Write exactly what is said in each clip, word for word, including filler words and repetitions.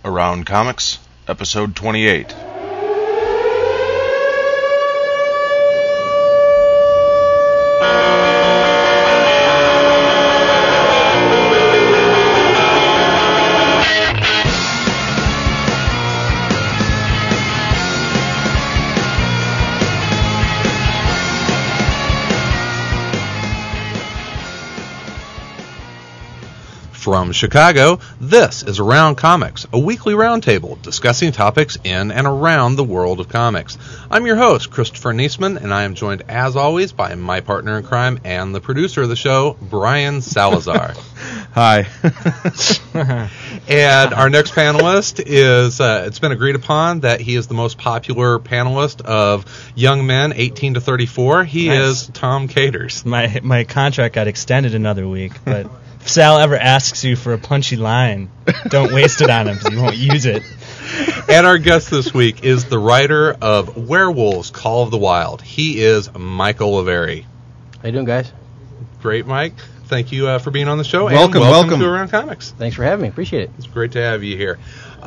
Around Comics, Episode twenty-eight. From Chicago, this is Around Comics, a weekly roundtable discussing topics in and around the world of comics. I'm your host, Christopher Niesman, and I am joined, as always, by my partner in crime and the producer of the show, Brian Salazar. Hi. And our next panelist is, uh, it's been agreed upon that he is the most popular panelist of young men eighteen to thirty-four. He Nice. is Tom Caters. My my contract got extended another week, but if Sal ever asks you for a punchy line, don't waste it on him because he won't use it. And our guest this week is the writer of Werewolves, Call of the Wild. He is Mike Oliveri. How you doing, guys? Great, Mike. Thank you uh, for being on the show. Welcome, and welcome, welcome. to Around Comics. Thanks for having me. Appreciate it. It's great to have you here.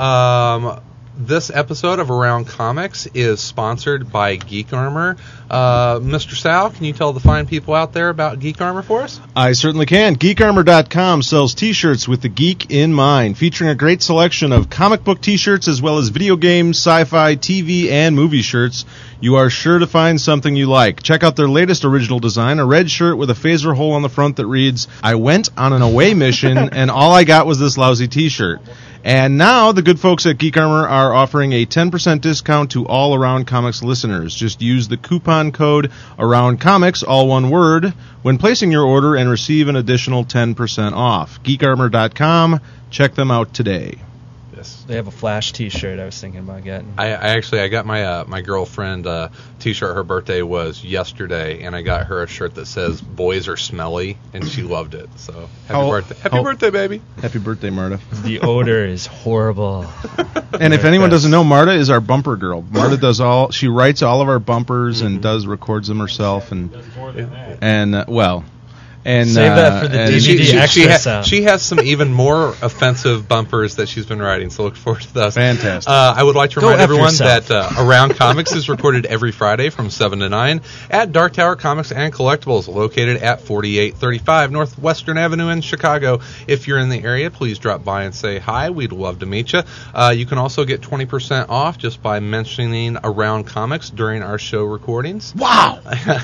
Um, this episode of Around Comics is sponsored by Geek Armor. Uh, Mister Sal, can you tell the fine people out there about Geek Armor for us? I certainly can. Geek Armor dot com sells t-shirts with the geek in mind, featuring a great selection of comic book t-shirts as well as video games, sci-fi, T V, and movie shirts. You are sure to find something you like. Check out their latest original design, a red shirt with a phaser hole on the front that reads, "I went on an away mission, and all I got was this lousy t-shirt." And now the good folks at Geek Armor are offering a ten percent discount to all Around Comics listeners. Just use the coupon code AroundComics, all one word, when placing your order and receive an additional ten percent off. Geek Armor dot com. Check them out today. Yes. They have a Flash T-shirt I was thinking about getting. I, I actually I got my uh, my girlfriend uh, t-shirt. Her birthday was yesterday, and I got her a shirt that says "Boys are smelly," and she loved it. So happy How- birthday, happy how- birthday, baby! Happy birthday, Marta. The odor is horrible. And if anyone doesn't know, Marta is our bumper girl. Marta does all, she writes all of our bumpers and does, records them herself, and, and uh, well, and Save that for the uh, and D V D She, she, extra she, ha- sound. she has some even more offensive bumpers that she's been writing, so look forward to those. Fantastic. Uh, I would like to Go remind F everyone yourself. that uh, Around Comics is recorded every Friday from seven to nine at Dark Tower Comics and Collectibles, located at forty-eight thirty-five Northwestern Avenue in Chicago. If you're in the area, please drop by and say hi. We'd love to meet you. Uh, you can also get twenty percent off just by mentioning Around Comics during our show recordings. wow!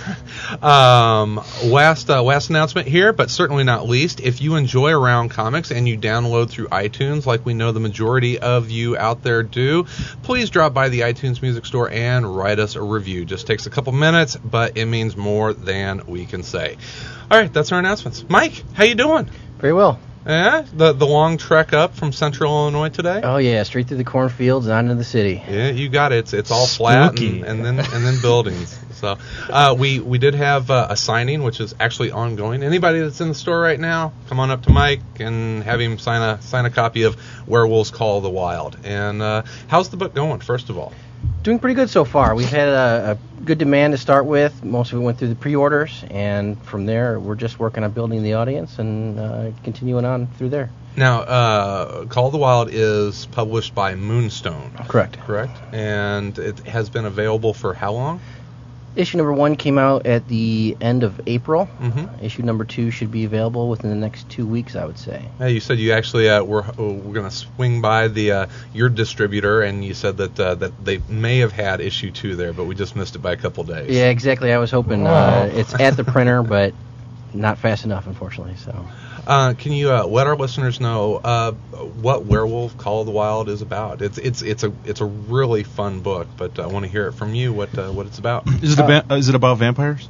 um, last uh, last announcement here, but certainly not least, if you enjoy Around Comics and you download through iTunes, like we know the majority of you out there do, please drop by the iTunes Music Store and write us a review. Just takes a couple minutes, but it means more than we can say. All right, that's our announcements. Mike, how you doing? Very well. Yeah, the the long trek up from Central Illinois today. Oh yeah, straight through the cornfields and on into the city. Yeah, you got it. It's it's all flat Spooky. and, and then and then buildings. So uh, we we did have uh, a signing, which is actually ongoing. Anybody that's in the store right now, come on up to Mike and have him sign a sign a copy of Werewolves Call of the Wild. And uh, how's the book going? First of all, Doing pretty good so far. We've had a, a good demand to start with. Most of it went through the pre-orders, and from there we're just working on building the audience and uh, continuing on through there. now uh, Call of the Wild is published by Moonstone, Correct. correct? And it has been available for how long? Issue number one came out at the end of April. Mm-hmm. Issue number two should be available within the next two weeks, I would say. Hey, you said you actually uh, were uh, were going to swing by the uh, your distributor, and you said that uh, that they may have had issue two there, but we just missed it by a couple days. Yeah, exactly. I was hoping uh, it's at the printer, but not fast enough, unfortunately. So. Uh, can you uh, let our listeners know uh, what Werewolf Call of the Wild is about? It's it's it's a it's a really fun book, but I want to hear it from you. What uh, what it's about? Is it, a ba- is it about vampires?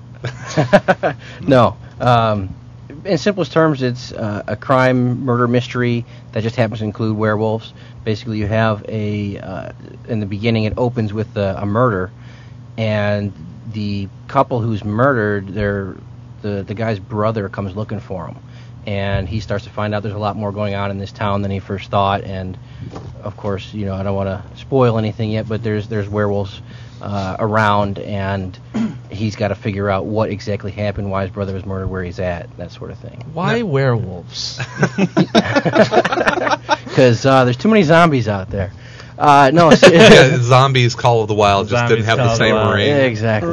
No. Um, in simplest terms, it's uh, a crime murder mystery that just happens to include werewolves. Basically, you have a uh, in the beginning it opens with a, a murder, and the couple who's murdered, their the the guy's brother comes looking for him, and he starts to find out there's a lot more going on in this town than he first thought. And of course, you know, I don't want to spoil anything yet, but there's there's werewolves uh, around, and he's got to figure out what exactly happened, why his brother was murdered, where he's at, that sort of thing. Why werewolves? because uh, there's too many zombies out there. Uh, no, Yeah, Zombies Call of the Wild just Zombies didn't have Call the of the same Wild. ring. Yeah, exactly.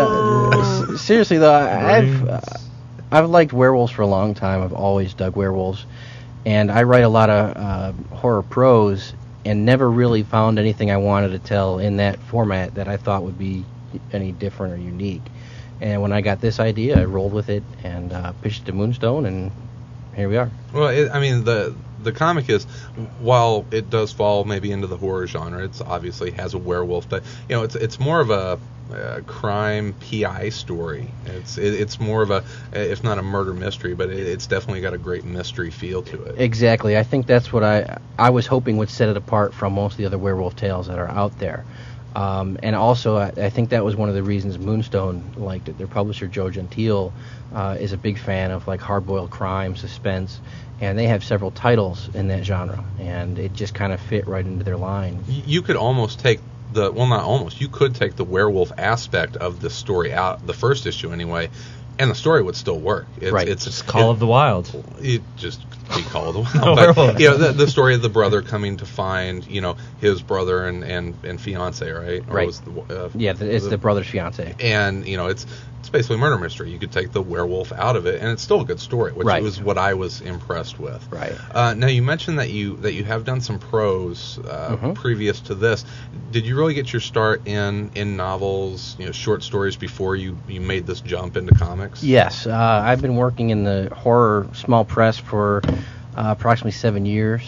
Uh, s- seriously though, I- I've uh, I've liked werewolves for a long time. I've always dug werewolves, and I write a lot of uh, horror prose, and never really found anything I wanted to tell in that format that I thought would be any different or unique. And when I got this idea, I rolled with it and uh, pitched it to Moonstone, and here we are. Well, it, I mean, the the comic is, while it does fall maybe into the horror genre, it's obviously has a werewolf, but you know, it's it's more of a, a crime P I story. It's it, it's more of a, if not a murder mystery, but it, it's definitely got a great mystery feel to it. Exactly. I think that's what I I was hoping would set it apart from most of the other werewolf tales that are out there. Um, and also, I, I think that was one of the reasons Moonstone liked it. Their publisher, Joe Gentile, uh, is a big fan of like hard-boiled crime, suspense, and they have several titles in that genre, and it just kind of fit right into their line. Y- You could almost take the well, not almost. You could take the werewolf aspect of the story out, the first issue anyway, and the story would still work. It's, Right. It's Just Call it, of the Wild. It just be Call of the No Wild. But, werewolf. you know, the, the story of the brother coming to find, you know, his brother and and, and fiance, right? Or Right. was the, uh, Yeah, the, it's the brother's fiance. and you know, it's it's basically a murder mystery. You could take the werewolf out of it, and it's still a good story, which Right. was what I was impressed with. Right. Uh, now you mentioned that you that you have done some prose uh, Mhm. previous to this. Did you really get your start in in novels, you know, short stories before you you made this jump into comics? Yes, uh, I've been working in the horror small press for uh, approximately seven years.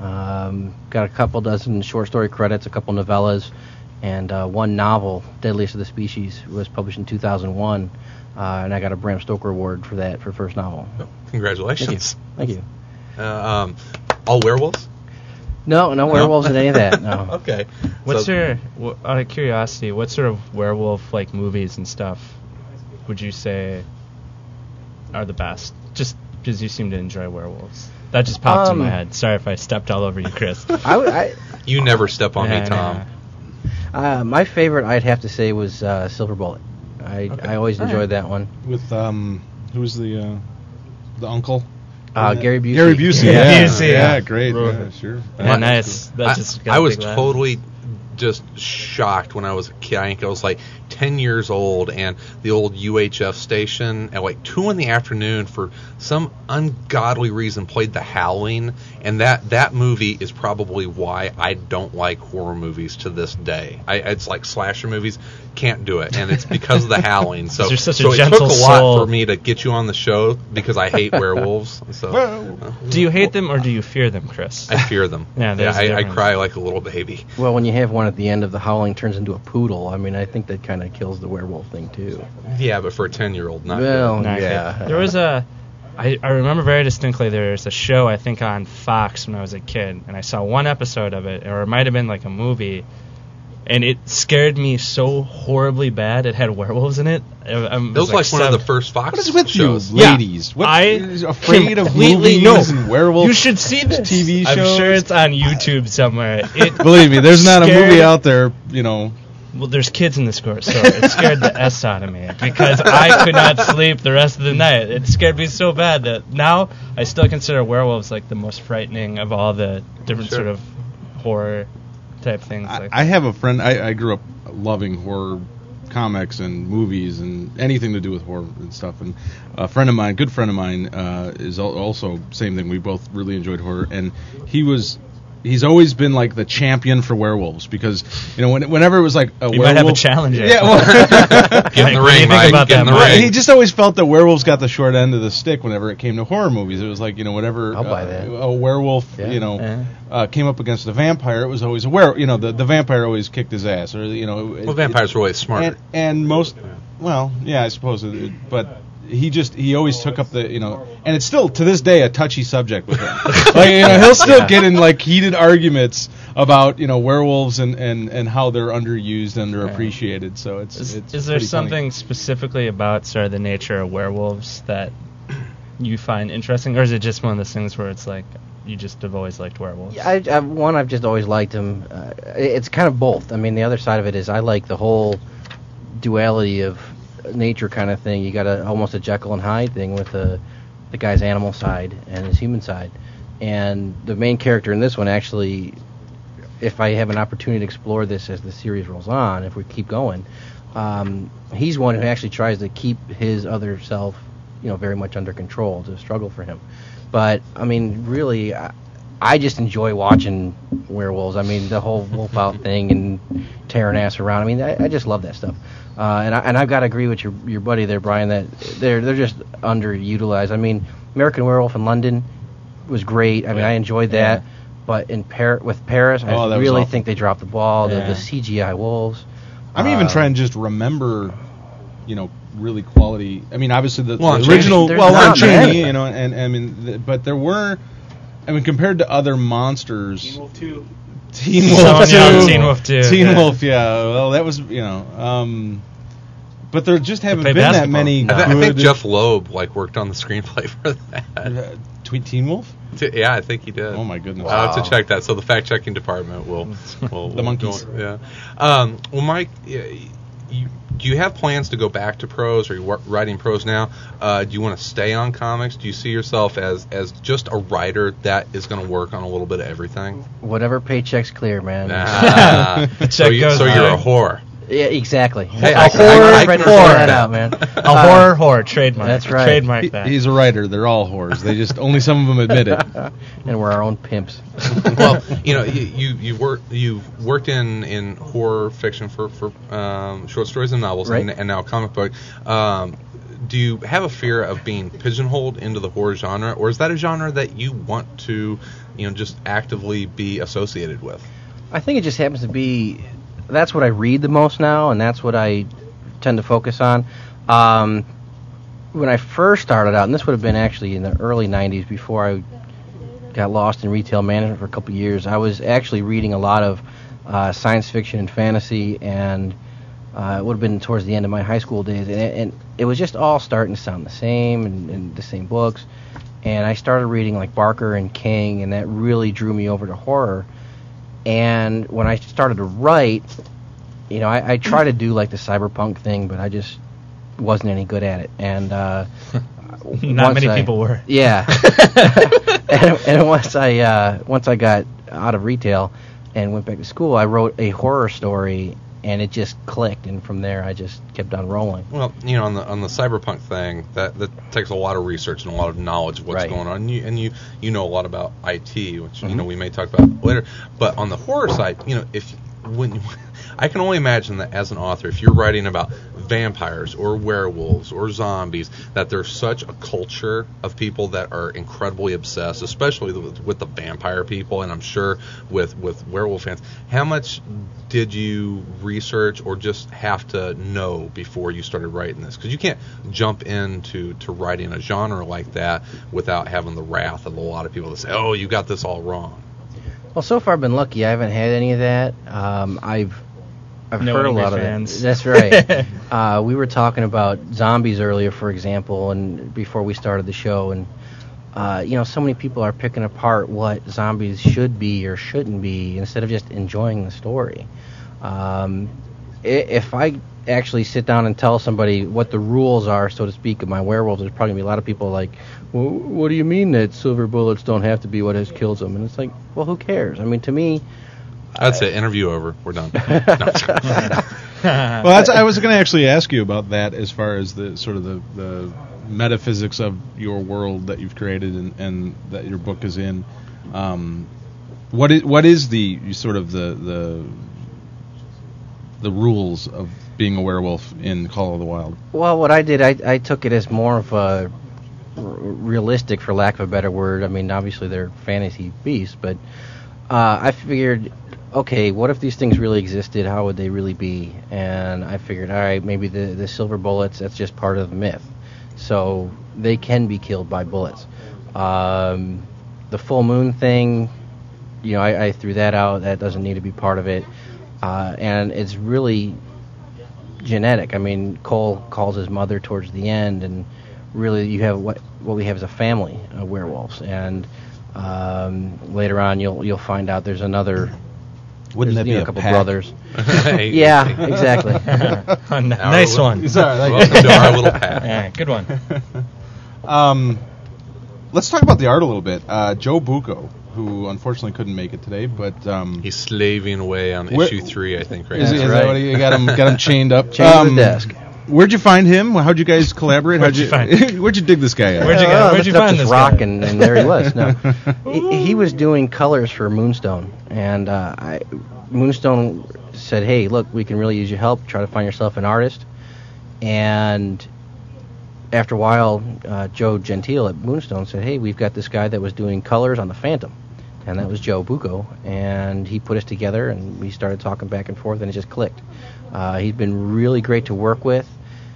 Um, got a couple dozen short story credits, a couple novellas, and uh, one novel, Deadliest of the Species, was published in two thousand one, uh, and I got a Bram Stoker Award for that for first novel. Congratulations. Thank you. Uh, um, all werewolves? No, no werewolves in any of that. No. Okay. What's So- your, w- out of curiosity, what sort of werewolf like movies and stuff would you say are the best? Just because you seem to enjoy werewolves. That just popped in my Um, head. Sorry if I stepped all over you, Chris. I, w- I- You never step on Yeah, me, Tom. yeah. uh, my favorite, I'd have to say, was uh, Silver Bullet. I, Okay. I always All enjoyed right. that one. With um, who's the uh, the uncle? Uh, Gary Busey. Gary Busey. Yeah. Yeah, Busey, yeah, yeah. great. Ro- Yeah, sure. Yeah, My- nice. That I, just got I a was big laugh. totally just shocked when I was a kid. I think I was like ten years old, and the old U H F station at like two in the afternoon for some ungodly reason played The Howling, and that that movie is probably why I don't like horror movies to this day. I it's like slasher movies, can't do it, and it's because of The Howling. So, You're such a so it gentle took a lot soul. for me to get you on the show because I hate werewolves. So Well, Do you hate them or do you fear them, Chris? I fear them. Yeah, there's a I, I difference. cry like a little baby. Well, when you have one at the end of The Howling turns into a poodle, I mean, I think that kind of kills the werewolf thing, too. Yeah, but for a ten-year-old, not Well, good. Not yeah. good. There was a, I, I remember very distinctly there was a show, I think, on Fox when I was a kid, and I saw one episode of it, or it might have been like a movie, and it scared me so horribly bad. It had werewolves in it. I, I It was like, one of the first Fox what is with shows. you, Yeah. ladies? What, I is afraid of completely- movies no. and werewolves? You should see this. T V I'm shows? sure it's on YouTube somewhere. It, Believe me, there's not a Scared- movie out there, you know. Well, there's kids in the store, so it scared the S out of me because I could not sleep the rest of the night. It scared me so bad that now I still consider werewolves like the most frightening of all the different Sure. sort of horror type things. I, Like I have a friend. I, I grew up loving horror comics and movies and anything to do with horror and stuff. And a friend of mine, good friend of mine, uh, is al- also same thing. We both really enjoyed horror, and he was. He's always been like the champion for werewolves because you know when, whenever it was like a you werewolf, might have a challenge. Yeah, well, Get in the Like, what do you ring, think Mike. about Get in that, the Mike? ring. he just always felt that werewolves got the short end of the stick whenever it came to horror movies. It was like, you know, whenever I'll buy uh, that. a werewolf, Yeah. you know, Yeah. uh, came up against a vampire, it was always a were. You know, the, the vampire always kicked his ass, or you know. It, Well, vampires were always smarter. And, and most, well, yeah, I suppose, it, but he just he always took up the you know, and it's still to this day a touchy subject with him. Like, you know, he'll still get in like heated arguments about you know werewolves and, and, and how they're underused, underappreciated. So it's Is, it's is there pretty funny. something specifically about sort of the nature of werewolves that you find interesting, or is it just one of those things where it's like you just have always liked werewolves? I, I, one, I've just always liked him. Uh, it's kind of both. I mean, the other side of it is I like the whole duality of nature kind of thing. You got a almost a Jekyll and Hyde thing with the the guy's animal side and his human side. and the main character in this one actually, if I have an opportunity to explore this as the series rolls on, if we keep going, um, he's one who actually tries to keep his other self, you know, very much under control. It's a struggle for him. But, I mean, really, I, I just enjoy watching werewolves. I mean, the whole wolf out thing and tearing ass around. I mean, I, I just love that stuff. Uh, and I, and I've got to agree with your your buddy there, Brian, that they're they're just underutilized. I mean, American Werewolf in London was great. I mean, I enjoyed that. Yeah. But in Par- with Paris, Oh, I that was really awful. think they dropped the ball. The, Yeah. the C G I wolves. I'm even Uh, trying to just remember, you know, really quality. I mean, obviously the, Lon the Chaney. original, There's well, Lon not Chaney, many. you know, and, and I mean, the, but there were, I mean, compared to other monsters, Teen Wolf two. Teen Wolf Someone two, yelled Teen Wolf two, Teen yeah. Wolf, yeah. Well, that was, you know, um, but there just haven't play been that basketball. many. I, th- I think good- Jeff Loeb like worked on the screenplay for that. uh, Tweet Teen Wolf. T- Yeah, I think he did. Oh my goodness! I'll have Wow. to check that. So the fact checking department will, will The will monkeys. go- yeah. Um, well, Mike, y- you, do you have plans to go back to prose? Are you wor- writing prose now? Uh, do you want to stay on comics? Do you see yourself as as just a writer that is going to work on a little bit of everything? Whatever paycheck's clear, man. Ah, so you, goes so you're a on. whore. Yeah, exactly. Hey, A I- I- horror, I- I ready to can throw afford that that. out, man. A Uh, horror whore trademark. That's right. Trademark He- that. he's a writer. They're all whores. They just only some of them admit it. And we're our own pimps. Well, you know, you you, you work you've worked in, in horror fiction for for um, short stories and novels, Right. and, and now comic book. Um, do you have a fear of being pigeonholed into the horror genre, or is that a genre that you want to, you know, just actively be associated with? I think it just happens to be that's what I read the most now, and that's what I tend to focus on. Um, when I first started out, and this would have been actually in the early nineties before I got lost in retail management for a couple of years, I was actually reading a lot of uh, science fiction and fantasy, and uh, it would have been towards the end of my high school days, and it, and it was just all starting to sound the same, and, and the same books. And I started reading like Barker and King, and that really drew me over to horror. And when I started to write, you know, I, I try to do like the cyberpunk thing, but I just wasn't any good at it. And uh, Not once many I- people were. Yeah. and, and once I uh, once I got out of retail and went back to school, I wrote a horror story, and it just clicked. And from there, I just kept on rolling. Well, you know, on the on the cyberpunk thing, that that takes a lot of research and a lot of knowledge of what's Right. going on. And you, and you you know a lot about I T, which you Mhm. know we may talk about later. But on the horror side, you know, if when I can only imagine that as an author, if you're writing about vampires or werewolves or zombies, that there's such a culture of people that are incredibly obsessed, especially with, with the vampire people, and I'm sure with with werewolf fans. How much did you research or just have to know before you started writing this? Because you can't jump into to writing a genre like that without having the wrath of a lot of people that say, "Oh, you got this all wrong." Well, so far I've been lucky. I haven't had any of that. Um, I've I've No heard a angry lot fans. of that. That's right. uh, we were talking about zombies earlier, for example, and before we started the show, and uh, you know, so many people are picking apart what zombies should be or shouldn't be instead of just enjoying the story. Um, i- if I actually sit down and tell somebody what the rules are, so to speak, of my werewolves, there's probably gonna be a lot of people like, well, what do you mean that silver bullets don't have to be what has kills them? And it's like, well, who cares? I mean, to me, That's it. Interview over. We're done. No, I'm sorry. Well, that's, I was going to actually ask you about that as far as the sort of the, the metaphysics of your world that you've created and, and that your book is in. Um, what is what is the sort of the the the rules of being a werewolf in Call of the Wild? well, what I did, I, I took it as more of a r- realistic, for lack of a better word. I mean, obviously they're fantasy beasts, but uh, I figured, okay, what if these things really existed? How would they really be? And I figured, all right, maybe the, the silver bullets, that's just part of the myth. So they can be killed by bullets. Um, the full moon thing, you know, I, I threw that out. That doesn't need to be part of it. Uh, and it's really genetic. I mean, Cole calls his mother towards the end, and really you have what what we have is a family of werewolves. And um, later on, you'll you'll find out there's another. Wouldn't there's, that you be know, a a couple pack? brothers? Hey, Yeah, exactly. A n- Our nice little- one. Sorry, Welcome to our little pack. Yeah, good one. Um, let's talk about the art a little bit. Uh, Joe Bucco, who unfortunately couldn't make it today, but um, He's slaving away on Where- issue three, I think, right is, now. is That's that right. what you got him? Got him chained up. Chained to Um, the desk. Where'd you find him? How'd you guys collaborate? Where'd How'd you find Where'd you dig this guy at? Where'd you Uh, go? I Where'd you lifted up find this rock guy? And, and there he was. No, he, he was doing colors for Moonstone, and uh, I, Moonstone said, "Hey, look, we can really use your help. Try to find yourself an artist." And after a while, uh, Joe Gentile at Moonstone said, "Hey, we've got this guy that was doing colors on the Phantom," and that was Joe Bucco, and he put us together, and we started talking back and forth, and it just clicked. Uh, he's been really great to work with.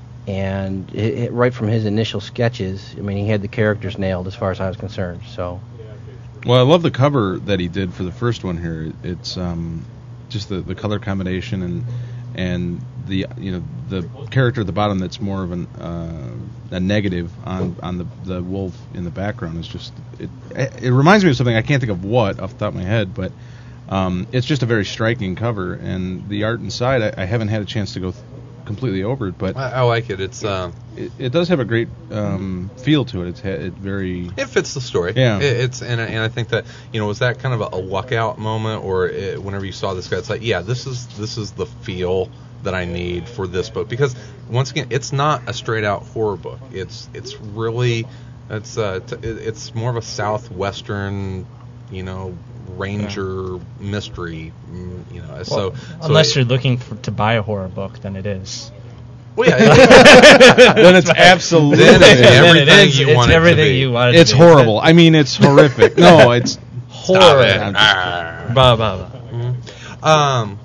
And it, it, right from his initial sketches, I mean, he had the characters nailed as far as I was concerned. So, Well, I love the cover that he did for the first one here. It's um, just the, the color combination and and the you know the character at the bottom that's more of an uh, a negative on on the the wolf in the background is just it. It reminds me of something I can't think of what off the top of my head, but um, it's just a very striking cover. And the art inside, I, I haven't had a chance to go th- completely over it, but I, I like it. It's uh, it, it does have a great um, feel to it. It's ha- it very it fits the story. Yeah. It, it's and, I- and I think that, you know, was that kind of a, a luck out moment, or it, whenever you saw this guy, it's like, yeah, this is this is the feel that I need for this book, because once again, it's not a straight out horror book. It's it's really it's uh t- it- it's more of a southwestern, you know, ranger mystery, mm, you know. So, Well, so unless it- you're looking for, to buy a horror book, then it is. well, yeah, it- then it's absolutely Then it's Then everything it is. you it's want it to everything be. you want it it's to be. horrible. I mean, it's horrific. No, it's Horror. it. I'm just Ah. Blah, blah, blah. Um,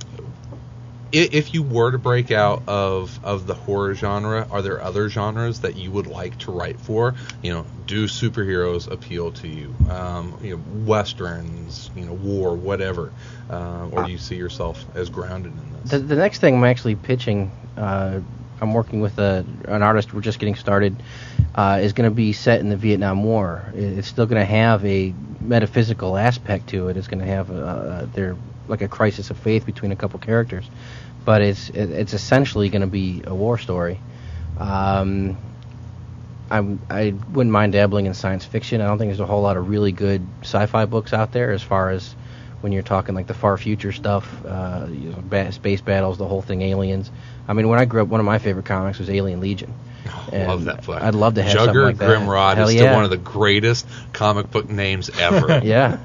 i- if you were to break out of, of the horror genre, are there other genres that you would like to write for? You know, do superheroes appeal to you? Um, you know, westerns, you know, war, whatever. Uh, or do you see yourself as grounded in this? the, the next thing I'm actually pitching, uh, I'm working with a, an artist. We're just getting started. Uh, is going to be set in the Vietnam War. It- It's still going to have a metaphysical aspect to it. It's going to have uh, there like a crisis of faith between a couple characters, but it's it, it's essentially going to be a war story. Um, I'm, I wouldn't mind dabbling in science fiction. I don't think there's a whole lot of really good sci-fi books out there as far as when you're talking like the far future stuff, uh, you know, ba- space battles, the whole thing, aliens. I mean, when I grew up, one of my favorite comics was Alien Legion. I love that book. I'd love to have something Jugger like that. Grimrod Hell is still yeah. one of the greatest comic book names ever. Yeah,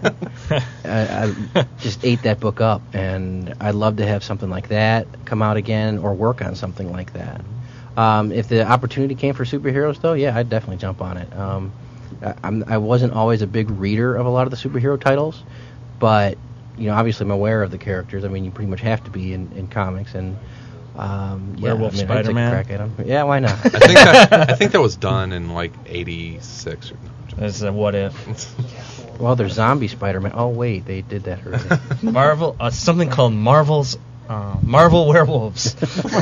I, I just ate that book up, and I'd love to have something like that come out again, or work on something like that. Um, if the opportunity came for superheroes, though, yeah, I'd definitely jump on it. Um, I, I'm, I wasn't always a big reader of a lot of the superhero titles, but you know, obviously, I'm aware of the characters. I mean, you pretty much have to be in, in comics, and um, yeah, Werewolf I mean, I'd take a Spider-Man? crack at 'em. Yeah, why not? I think that, I think that was done in like eighty-six or That's a what if. Well, there's zombie Spider-Man. Oh wait, they did that already. Marvel, uh, something called Marvel's uh, Marvel Werewolves.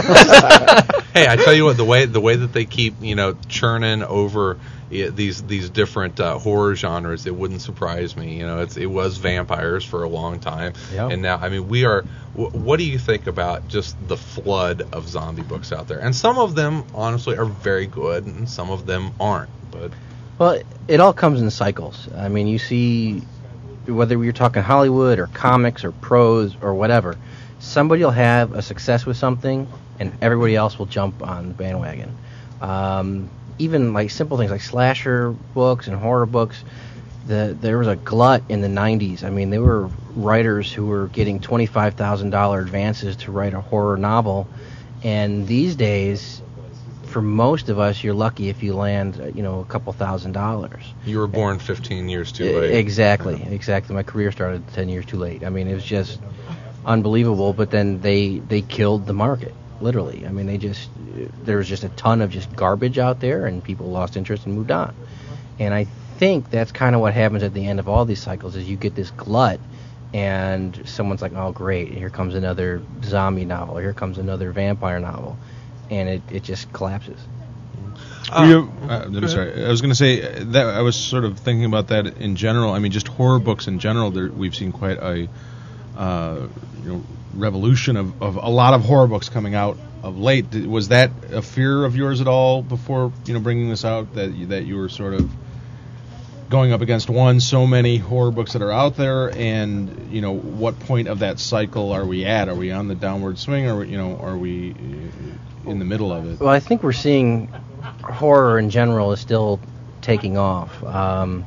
Hey, I tell you what, the way the way that they keep, you know, churning over i- these these different uh, horror genres, it wouldn't surprise me. You know, it's it was vampires for a long time, Yeah. and now, I mean, we are. W- what do you think about just the flood of zombie books out there? And some of them, honestly, are very good, and some of them aren't. But Well, it all comes in cycles. I mean, you see, whether you're talking Hollywood or comics or prose or whatever, somebody will have a success with something, and everybody else will jump on the bandwagon. Um, even like simple things like slasher books and horror books, the, there was a glut in the nineties. I mean, there were writers who were getting twenty-five thousand dollars advances to write a horror novel, and these days, for most of us, you're lucky if you land, uh, you know, a couple thousand dollars. you were born fifteen years too E- late. Exactly, exactly. My career started ten years too late. I mean, it was just unbelievable. But then they they killed the market, literally. I mean, they just there was just a ton of just garbage out there, and people lost interest and moved on. And I think that's kind of what happens at the end of all these cycles: is you get this glut, and someone's like, "Oh, great! Here comes another zombie novel. Or here comes another vampire novel," and it it just collapses. Uh, Were you- uh, go I'm ahead. sorry. I was going to say uh, that I was sort of thinking about that in general. I mean, just horror books in general. There, we've seen quite a uh, you know revolution of, of a lot of horror books coming out of late. Did- Was that a fear of yours at all before you know bringing this out, that you, that you were sort of going up against one, so many horror books that are out there, and you know, what point of that cycle are we at? Are we on the downward swing, or you know, are we in the middle of it? Well, I think we're seeing horror in general is still taking off. Um,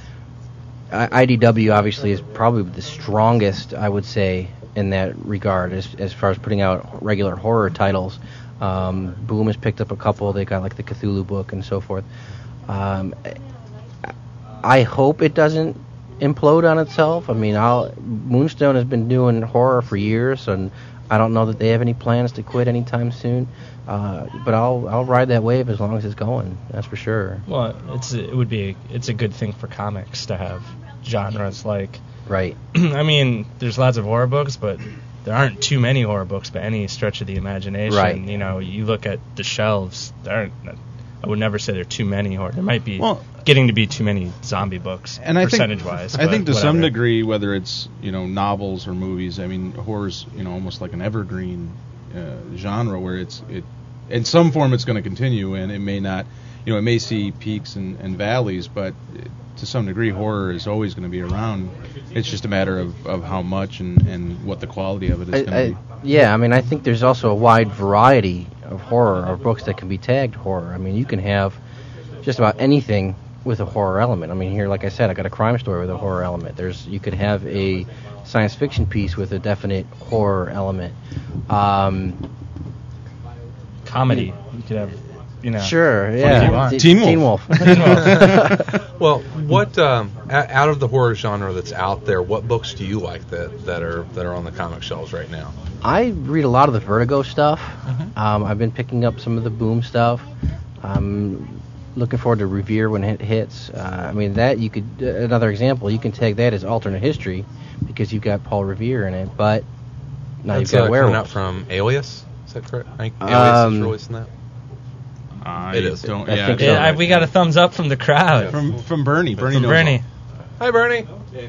I- IDW obviously is probably the strongest, I would say, in that regard, as as far as putting out regular horror titles. Um, Boom has picked up a couple. They got like the Cthulhu book and so forth. Um, I hope it doesn't implode on itself. I mean, I'll, Moonstone has been doing horror for years, and I don't know that they have any plans to quit anytime soon. Uh, but I'll I'll ride that wave as long as it's going. That's for sure. Well, it's it would be it's a good thing for comics to have genres like. Right. I mean, there's lots of horror books, but there aren't too many horror books by any stretch of the imagination. Right. You know, you look at the shelves, there aren't. I would never say there are too many horror. There might be Well, getting to be too many zombie books, and I think, percentage-wise. I think to but some whatever. degree, whether it's you know novels or movies, I mean, horror's you know almost like an evergreen uh, genre where it's it in some form it's going to continue, and it may not, you know, it may see peaks and, and valleys, but to some degree, horror is always going to be around. It's just a matter of, of how much and, and what the quality of it is I, going to I, be. yeah, I mean, I think there's also a wide variety of horror or books that can be tagged horror. I mean, you can have just about anything with a horror element. I mean, here, like I said, I got a crime story with a horror element. There's, you could have a science fiction piece with a definite horror element. Um, comedy. You could have, you know. sure, you yeah. want. T- Teen Wolf. Teen Wolf. Well, what um, o- out of the horror genre that's out there, what books do you like that, that are that are on the comic shelves right now? I read a lot of the Vertigo stuff. Mm-hmm. Um, I've been picking up some of the Boom stuff. I'm looking forward to Revere when it hits. Uh, I mean, that you could, uh, another example, you can tag that as alternate history because you've got Paul Revere in it, but now That's you've got uh, coming werewolves. out from Alias. Is that correct? I think Alias Um, is releasing that. I It is. Don't, I yeah, think so. Yeah, I, we got a thumbs up from the crowd. from from Bernie. Bernie From knows Bernie. Hi, Bernie.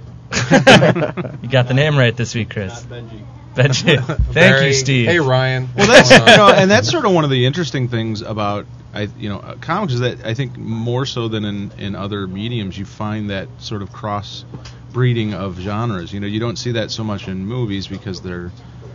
You got the name right this week, Chris. Benji. Thank Barry. you, Steve. Hey, Ryan. Well, that's you know, and that's sort of one of the interesting things about I, you know, uh, comics is that I think more so than in, in other mediums, you find that sort of cross breeding of genres. You know, you don't see that so much in movies because they're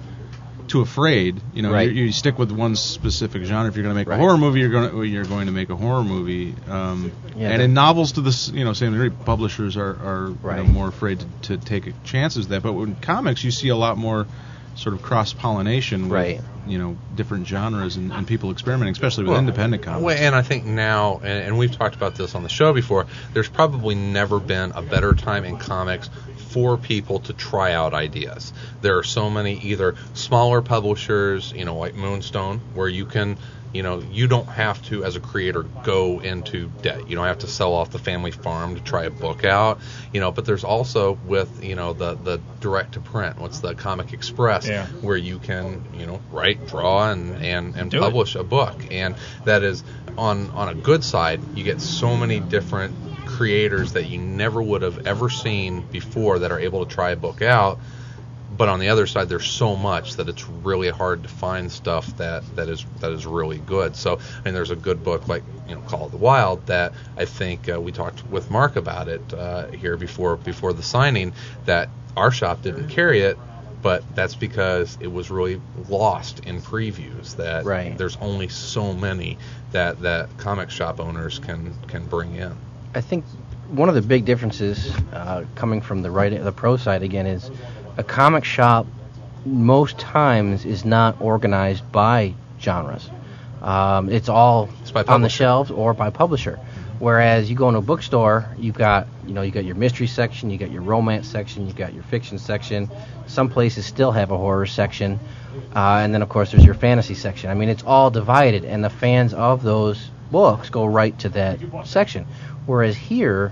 too afraid. You know, Right. you, you stick with one specific genre. If you're going to make Right. a horror movie, you're going to you're going to make a horror movie. Um, Yeah, and the- in novels, to this you know same degree, publishers are are you Right. know, more afraid to, to take chances with that. But in comics, you see a lot more sort of cross pollination with Right. you know different genres and, and people experimenting, especially with Well, independent comics. Well, and I think now, and, and we've talked about this on the show before, there's probably never been a better time in comics for people to try out ideas. There are so many either smaller publishers, you know, like Moonstone, where you can, you know, you don't have to, as a creator, go into debt. You don't have to sell off the family farm to try a book out, you know, but there's also with, you know, the, the direct-to-print, what's the Comic Express, Yeah. where you can, you know, write, draw, and, and, and Do it. publish a book. And that is, on, on a good side, you get so many different creators that you never would have ever seen before that are able to try a book out. But on the other side, there's so much that it's really hard to find stuff that, that is that is really good. So, I mean, there's a good book like, you know, Call of the Wild that I think uh, we talked with Mark about it uh, here before before the signing, that our shop didn't carry it, but that's because it was really lost in previews. That Right. there's only so many that, that comic shop owners can can bring in. I think one of the big differences uh, coming from the right, the pro side again, is a comic shop most times is not organized by genres. Um, it's all It's by on the publisher. shelves or by publisher. Whereas you go into a bookstore, you've got you know you got your mystery section, you got your romance section, you got your fiction section. Some places still have a horror section, uh, and then of course there's your fantasy section. I mean, it's all divided, and the fans of those books go right to that section. Whereas here,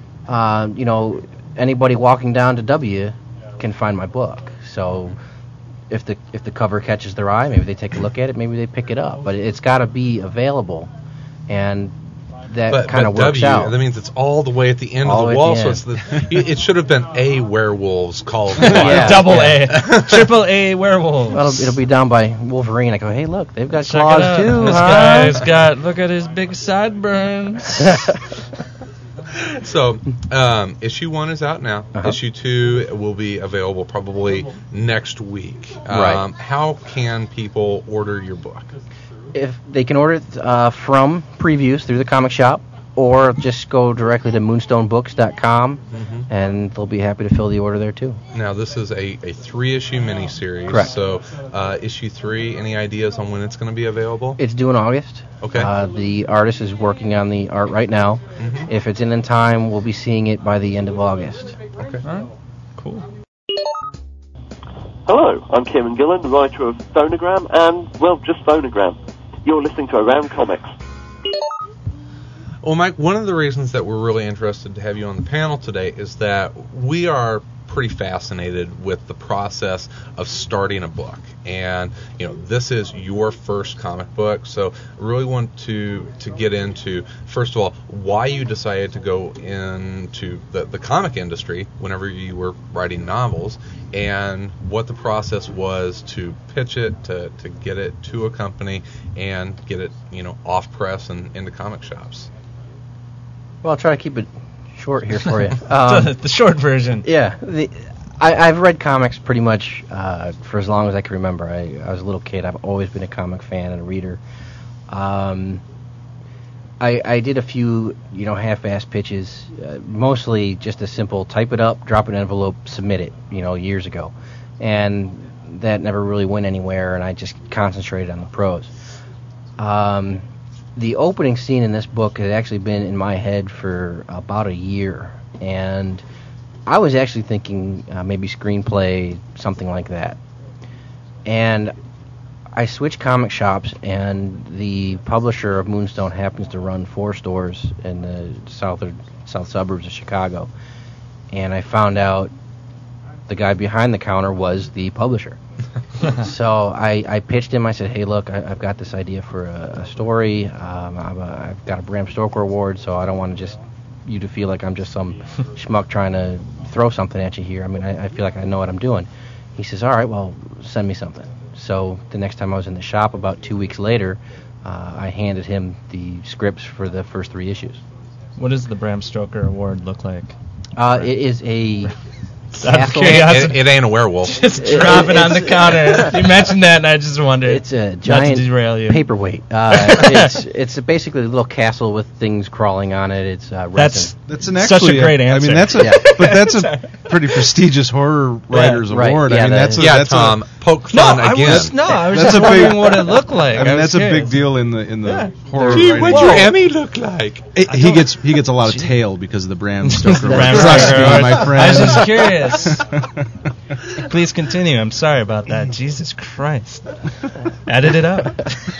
uh, you know, anybody walking down to W can find my book. So if the if the cover catches their eye, maybe they take a look at it, maybe they pick it up. But it's got to be available, and that But, kind but of works W, out. that means it's all the way at the end All of the the way wall. at So the it's the it, it should have been a werewolves Call of the Wild. Yeah. Double A, triple A werewolves. Well, it'll, it'll be down by Wolverine. I go, hey, look, they've got Check claws it out. too, This huh? guy's got. Look at his big sideburns. So, um, issue one is out now. Uh-huh. Issue two will be available probably next week. Um, Right. How can people order your book? If they can order it uh, from previews through the comic shop, or just go directly to moonstone books dot com, Mm-hmm. and they'll be happy to fill the order there too. Now, this is a, a three-issue miniseries. Correct. So, uh, issue three, any ideas on when it's going to be available? It's due in August. Okay. Uh, the artist is working on the art right now. Mhm. If it's in in time, we'll be seeing it by the end of August. Okay. All right. Cool. Hello, I'm Kieran Gillen, the writer of Phonogram and, well, just Phonogram. You're listening to Around Comics. Well, Mike, one of the reasons that we're really interested to have you on the panel today is that we are pretty fascinated with the process of starting a book. And, you know, this is your first comic book, so I really want to to get into, first of all, why you decided to go into the, the comic industry whenever you were writing novels, and what the process was to pitch it, to, to get it to a company, and get it, you know, off press and into comic shops. Well, I'll try to keep it short here for you. Um, the, the short version. Yeah, the, I, I've read comics pretty much uh, for as long as I can remember. I, I was a little kid. I've always been a comic fan and a reader. Um, I, I did a few, you know, half-assed pitches, uh, mostly just a simple type it up, drop an envelope, submit it, you know, years ago. And that never really went anywhere, and I just concentrated on the prose. Um, the opening scene in this book had actually been in my head for about a year, and I was actually thinking uh, maybe screenplay, something like that. And I switched comic shops, and the publisher of Moonstone happens to run four stores in the south or south suburbs of Chicago. And I found out the guy behind the counter was the publisher. So I, I pitched him. I said, hey, look, I, I've got this idea for a, a story. Um, I've, a, I've got a Bram Stoker award, so I don't want to just you to feel like I'm just some schmuck trying to throw something at you here. I mean, I, I feel like I know what I'm doing. He says, all right, well, send me something. So the next time I was in the shop, about two weeks later, uh, I handed him the scripts for the first three issues. What does the Bram Stoker Award look like? Uh, it is a Out of castle. curiosity. It, it ain't a werewolf. Just It- dropping it- on the it's- counter. You mentioned that, and I just wondered. It's a Not to giant derail you. paperweight. Uh, it's it's basically a little castle with things crawling on it. It's uh, resin. That's That's an Such a actually great I answer. mean, that's a Yeah. but that's a pretty prestigious horror writers right. award. Yeah, I mean, that that's a, is. Yeah, that's Tom, A, poke no, fun I again. was no, I was That's just a big- wondering what it looked like. I mean, was that's a big curious. deal in the in the Yeah. horror Gee, writing. what'd world. your Emmy look like? It- he gets he gets a lot of tail because of the Bram Stoker award. Bram Trust Stoker me, Award. my friend. I was just curious. Please continue. I'm sorry about that. Jesus Christ. Edit it out.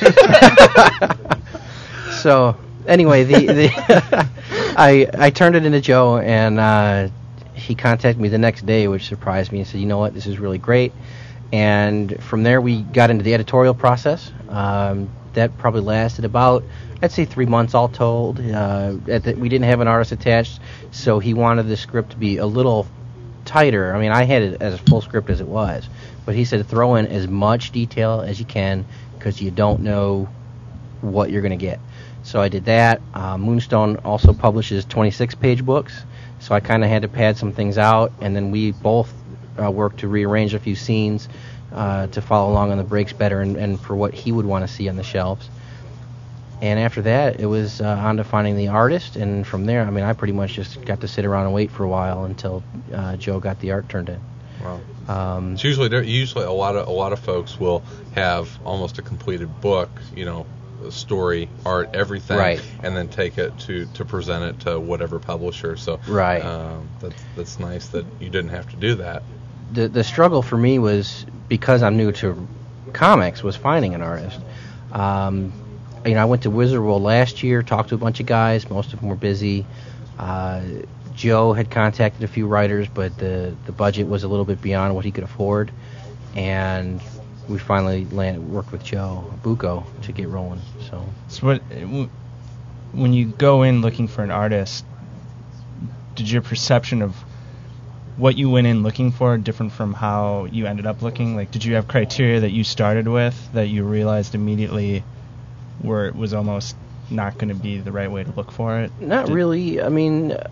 So anyway, the, the I I turned it into Joe, and uh, he contacted me the next day, which surprised me, and said, you know what, this is really great. And from there, we got into the editorial process. Um, that probably lasted about, I'd say, three months all told. Uh, at the, we didn't have an artist attached, so he wanted the script to be a little tighter. I mean, I had it as a full script as it was, but he said throw in as much detail as you can because you don't know what you're going to get. So I did that. Uh, Moonstone also publishes twenty-six page books, so I kind of had to pad some things out, and then we both uh, worked to rearrange a few scenes uh, to follow along on the breaks better and, and for what he would want to see on the shelves. And after that, it was uh, on to finding the artist, and from there, I mean, I pretty much just got to sit around and wait for a while until uh, Joe got the art turned in. Wow. Um, It's usually there- usually a lot of a lot of folks will have almost a completed book, you know, story, art, everything, Right. and then take it to, to present it to whatever publisher. So Right. um, that's that's nice that you didn't have to do that. the the struggle for me was, because I'm new to comics, was finding an artist. Um, you know, I went to Wizard World last year, talked to a bunch of guys. Most of them were busy. Uh, Joe had contacted a few writers, but the the budget was a little bit beyond what he could afford, and we finally landed, worked with Joe Bucco to get rolling. So So what, w- when you go in looking for an artist, did your perception of what you went in looking for different from how you ended up looking? Like, did you have criteria that you started with that you realized immediately were it was almost not going to be the right way to look for it? Not Did- really. I mean, uh,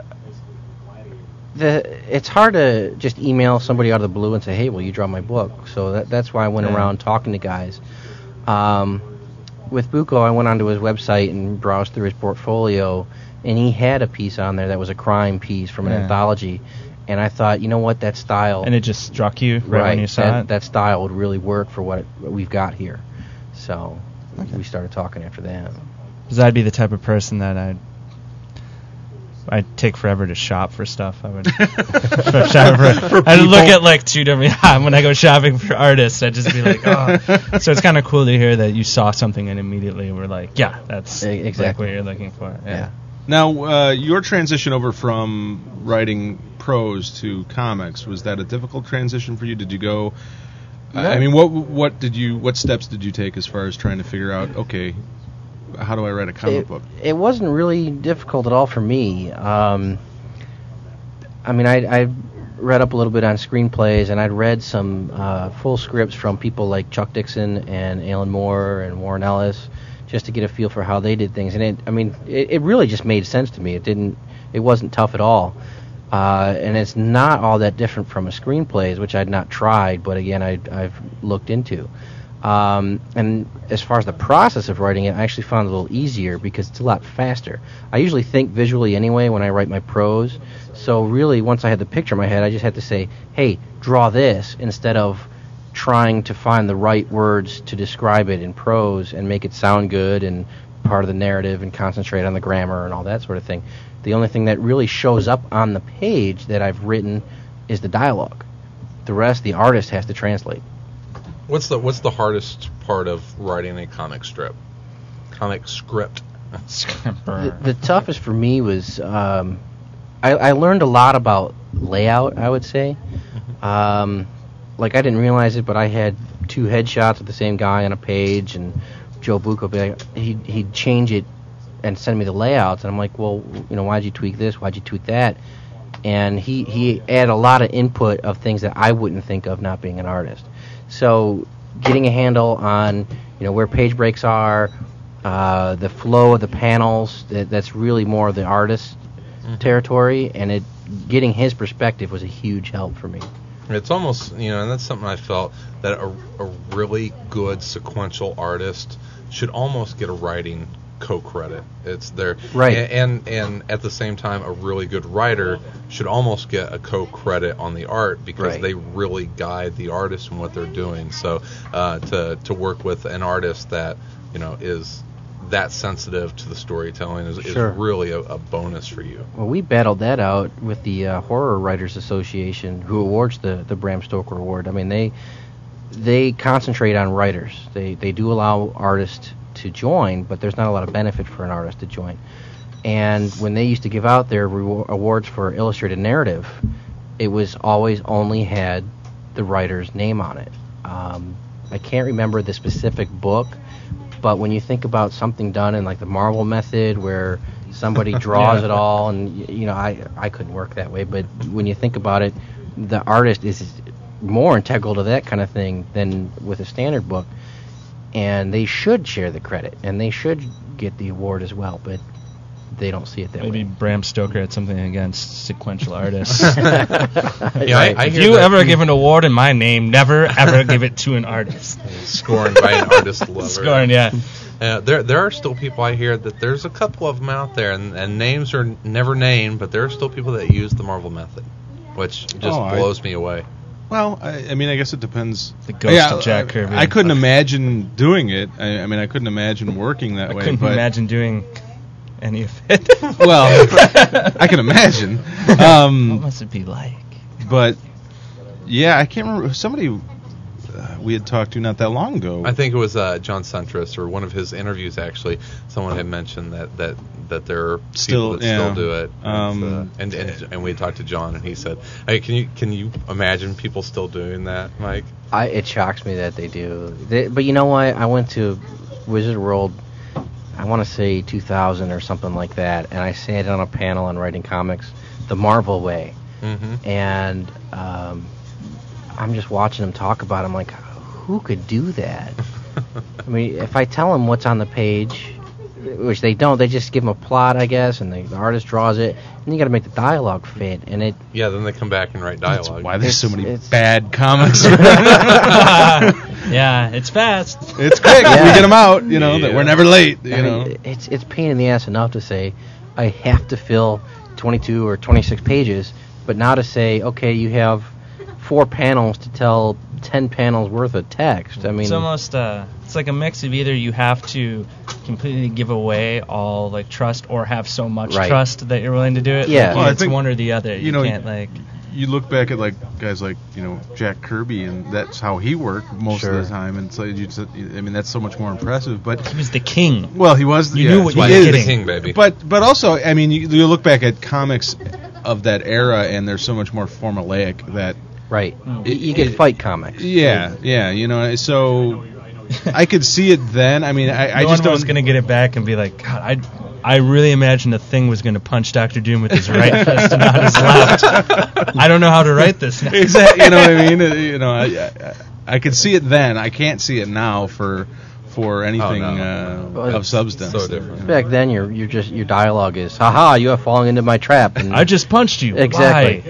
the it's hard to just email somebody out of the blue and say, "Hey, will you draw my book?" So that, that's why I went Yeah. around talking to guys. Um, with Buko, I went onto his website and browsed through his portfolio, and he had a piece on there that was a crime piece from an Yeah. anthology, and I thought, you know what, that style, And it just struck you right, when you saw that, it? that style would really work for what, it, what we've got here. So we started talking after that. Because I'd be the type of person that I'd I'd take forever to shop for stuff. I would shop for, I'd look at like two different. Yeah, when I go shopping for artists, I'd just be like, oh. So it's kind of cool to hear that you saw something and immediately were like, yeah, that's E- exactly. like what you're looking for. Yeah. Yeah. Now, uh, your transition over from writing prose to comics, was that a difficult transition for you? Did you go? I I mean, what what did you what steps did you take as far as trying to figure out? Okay, how do I write a comic it, book? It wasn't really difficult at all for me. Um, I mean, I, I read up a little bit on screenplays, and I'd read some uh, full scripts from people like Chuck Dixon and Alan Moore and Warren Ellis, just to get a feel for how they did things. And it, I mean, it, it really just made sense to me. It didn't, it wasn't tough at all. Uh, and it's not all that different from a screenplays, which I'd not tried, but again, I, I've looked into. Um, and as far as the process of writing it, I actually found it a little easier because it's a lot faster. I usually think visually anyway when I write my prose. So really, once I had the picture in my head, I just had to say, hey, draw this, instead of trying to find the right words to describe it in prose and make it sound good and part of the narrative and concentrate on the grammar and all that sort of thing. The only thing that really shows up on the page that I've written is the dialogue. The rest, the artist has to translate. What's the what's the hardest part of writing a comic strip? Comic script. The, the toughest for me was um, I, I learned a lot about layout, I would say. Um, like, I didn't realize it, but I had two headshots of the same guy on a page, and Joe Buco, be like, he'd, he'd change it and send me the layouts, and I'm like, well, you know, why'd you tweak this? Why'd you tweak that? And he, he added a lot of input of things that I wouldn't think of, not being an artist. So getting a handle on, you know, where page breaks are, uh, the flow of the panels, that, that's really more of the artist Mm-hmm. territory, and it getting his perspective was a huge help for me. It's almost, you know, and that's something I felt, that a, a really good sequential artist should almost get a writing co-credit. It's their Right. and, and and at the same time, a really good writer should almost get a co-credit on the art, because Right. they really guide the artist in what they're doing. So uh, to to work with an artist that, you know, is that sensitive to the storytelling is, Sure. is really a, a bonus for you. Well, we battled that out with the uh, Horror Writers Association, who awards the, the Bram Stoker Award. I mean, they they concentrate on writers. They they do allow artists to join, but there's not a lot of benefit for an artist to join. And when they used to give out their rewar- awards for illustrated narrative, it was always only had the writer's name on it. Um, I can't remember the specific book, but when you think about something done in like the Marvel method, where somebody draws Yeah. it all, and y- you know, I I couldn't work that way. But when you think about it, the artist is more integral to that kind of thing than with a standard book, and they should share the credit, and they should get the award as well. But they don't see it that Maybe way. Bram Stoker had something against sequential artists. Yeah, I, I If hear you that ever give an award in my name, never ever give it to an artist. scorned by an artist lover. Scorn, yeah. Uh, there, there are still people I hear that there's a couple of them out there, and, and names are never named, but there are still people that use the Marvel method, which just Oh, I- blows me away. Well, I, I mean, I guess it depends. The ghost of Jack I, Kirby. I couldn't imagine doing it. I, I mean, I couldn't imagine working that I way. couldn't but, imagine doing any of it. Well, I can imagine. what Um, must it be like? but yeah, I can't remember. Somebody uh, we had talked to not that long ago. I think it was uh, John Centris, or one of his interviews, actually. Someone had mentioned that, that, that there are people Still, that yeah. still do it. Um, It's, uh, and, and and we talked to John, and he said, "Hey, can you can you imagine people still doing that, Mike?" I, it shocks me that they do. They, but you know what? I went to Wizard World, I want to say two thousand or something like that, and I sat on a panel on writing comics the Marvel way. Mm-hmm. And um, I'm just watching them talk about it. I'm like, who could do that? I mean, if I tell them what's on the page, which they don't. They just give them a plot, I guess, and the, the artist draws it, and you got to make the dialogue fit. And it Yeah, then they come back and write dialogue. Why there's so It's- many it's- bad comics. Yeah, it's fast. It's quick. Yeah. We get them out. You know that Yeah. we're never late. You I know. mean, it's it's pain in the ass enough to say I have to fill twenty-two or twenty-six pages, but now to say, okay, you have four panels to tell ten panels worth of text. I mean, It's almost uh, it's like a mix of either you have to completely give away all like trust or have so much Right. trust that you're willing to do it. Yeah. Like, Well, I it's think, one or the other. You, you know, can't like. You look back at like guys like you know Jack Kirby, and that's how he worked most Sure. of the time. And so you just, I mean, that's so much more impressive. But He was the king. well, he was. You yeah, knew what he you were is. getting. King, baby. But but also, I mean, you, you look back at comics of that era, and they're so much more formulaic that right? Mm. You, you get fight comics. yeah, yeah, you know. So I could see it then. I mean, I, I no just one don't. was gonna get it back and be like, God, I, I really imagined a thing was gonna punch Doctor Doom with his right fist and not his left. I don't know how to write this now. Exactly, you know what I mean? Uh, You know, I, I I could see it then. I can't see it now for for anything Oh, no. uh, Well, of substance. so different. Back then, your your just your dialogue is, "Haha, you have fallen into my trap." And I just punched you. exactly.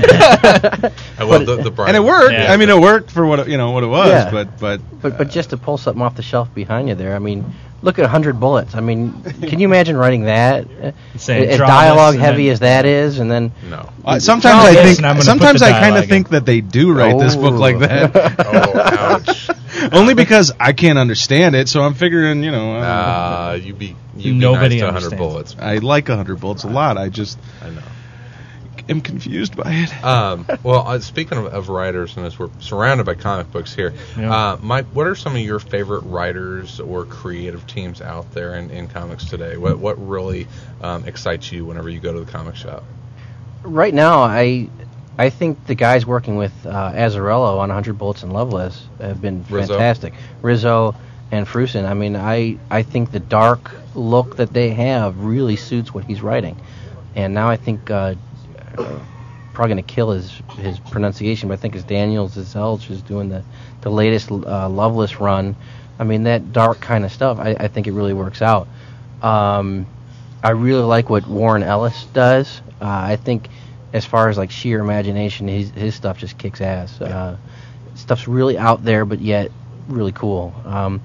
Why? I love the, the Brian. And it worked. Yeah. I mean, it worked for what it- you know what it was. Yeah. But but But but just to pull something off the shelf behind you there, I mean, look at one hundred Bullets. I mean, can you imagine writing that? Saying, as "Draw dialogue this," and heavy then- as that is, and then No. uh, sometimes Draw I this think and I'm gonna sometimes put the I kind of dialogue think in. that they do write this book like that. Oh, ouch. Only because I can't understand it, so I'm figuring, you know, uh, Uh, you be you be Nobody nice to one hundred understands. bullets. I like one hundred Bullets a lot. I just I know. am confused by it. Um, well, uh, speaking of, of writers, and as we're surrounded by comic books here, Yeah. uh, Mike, what are some of your favorite writers or creative teams out there in, in comics today? What what really um, excites you whenever you go to the comic shop? right now, I I think the guys working with uh, Azzarello on one hundred Bullets and Loveless have been Rizzo. fantastic. Rizzo and Frusin. I mean, I I think the dark look that they have really suits what he's writing. And now I think uh, uh, probably going to kill his his pronunciation, but I think it's Daniel Zelch is doing the the latest uh, Loveless run. I mean, that dark kind of stuff. I, I think it really works out. Um, I really like what Warren Ellis does. Uh, I think, as far as like sheer imagination, his his stuff just kicks ass. Uh, stuff's really out there, but yet really cool. Um,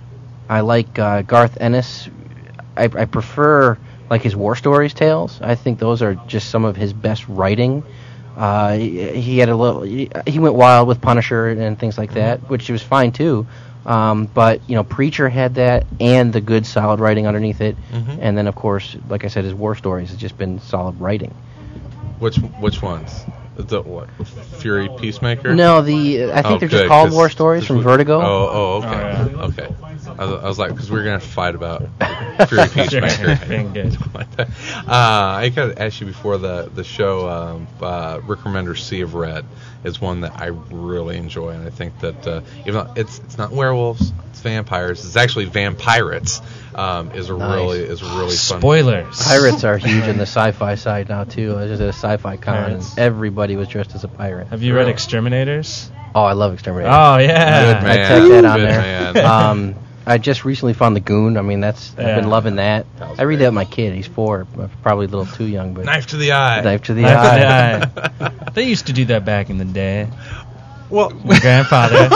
I like uh, Garth Ennis. I, I prefer like his War Stories tales. I think those are just some of his best writing. Uh, he, he had a little. He, he went wild with Punisher and things like that, which was fine too. Um, but you know, Preacher had that and the good, solid writing underneath it. Mhm. And then, of course, like I said, his War Stories has just been solid writing. Which which ones? The what? Fury Peacemaker? No, the I think Oh, they're good, just called 'cause War Stories this from was- Vertigo. Oh, oh, okay, Oh, yeah. okay. I was, I was like, because we were gonna fight about Fury Peacemaker. Being good. Like that. uh, I got to ask you before the the show. Um, uh, Rick Remender's Sea of Red is one that I really enjoy, and I think that uh, even though it's it's not werewolves, it's vampires. It's actually vampirates. Um, is a Nice. really is a really fun. Spoilers. Pirates are huge on the sci-fi side now too. I was just at a sci-fi con and Pirates. everybody was dressed as a pirate. Have you read Really? Exterminators? Oh, I love Exterminator. Oh yeah. Good man. I took that on Good there. man. Um, I just recently found the Goon. I mean, that's I've Yeah. been loving that. That was I read great. that with my kid. He's four, probably a little too young, but Knife to the eye. Knife to the Knife eye. to the eye. They used to do that back in the day. Well, My grandfather.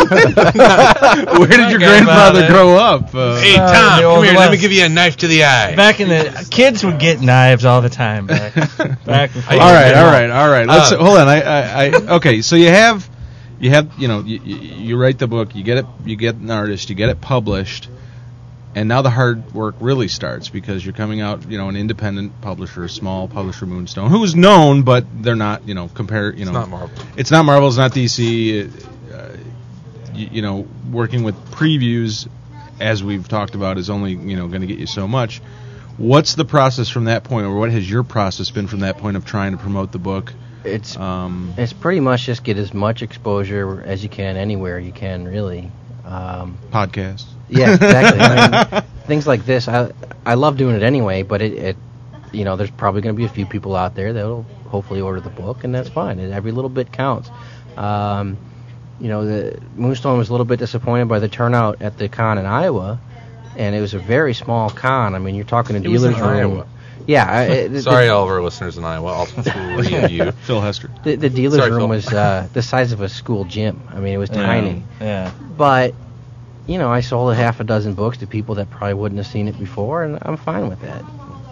Where did your grandfather grandfather. grow up? Uh, hey Uh, Tom, the come old here. Let me West. give you a knife to the eye. Back in the kids would get knives all the time back back before. all right, all right, all right. Let's Uh, hold on. I, I, I okay. So you have, you have, you know, you, you, you write the book, you get it, you get an artist, you get it published, and now the hard work really starts because you're coming out, you know, an independent publisher, a small publisher, Moonstone, who's known, but they're not, you know, compare, you It's know, not Marvel. It's not Marvel, it's not D C. Uh, you, you know, working with previews, as we've talked about, is only, you know, going to get you so much. What's the process from that point, or what has your process been from that point of trying to promote the book? It's Um, it's pretty much just get as much exposure as you can anywhere you can, really. Um, podcast. yeah, exactly. I mean, things like this, I I love doing it anyway, but it, it you know, there's probably going to be a few people out there that'll hopefully order the book, and that's fine. And every little bit counts. Um, you know, the Moonstone was a little bit disappointed by the turnout at the con in Iowa, and it was a very small con. I mean, you're talking a It was in dealer's room. Iowa. Yeah. I, it, Sorry, the, all of our listeners in Iowa, all three of you. Phil Hester. the, the dealer's Sorry, room Phil. was uh, the size of a school gym. I mean, it was tiny. Yeah. But, you know, I sold a half a dozen books to people that probably wouldn't have seen it before, and I'm fine with that.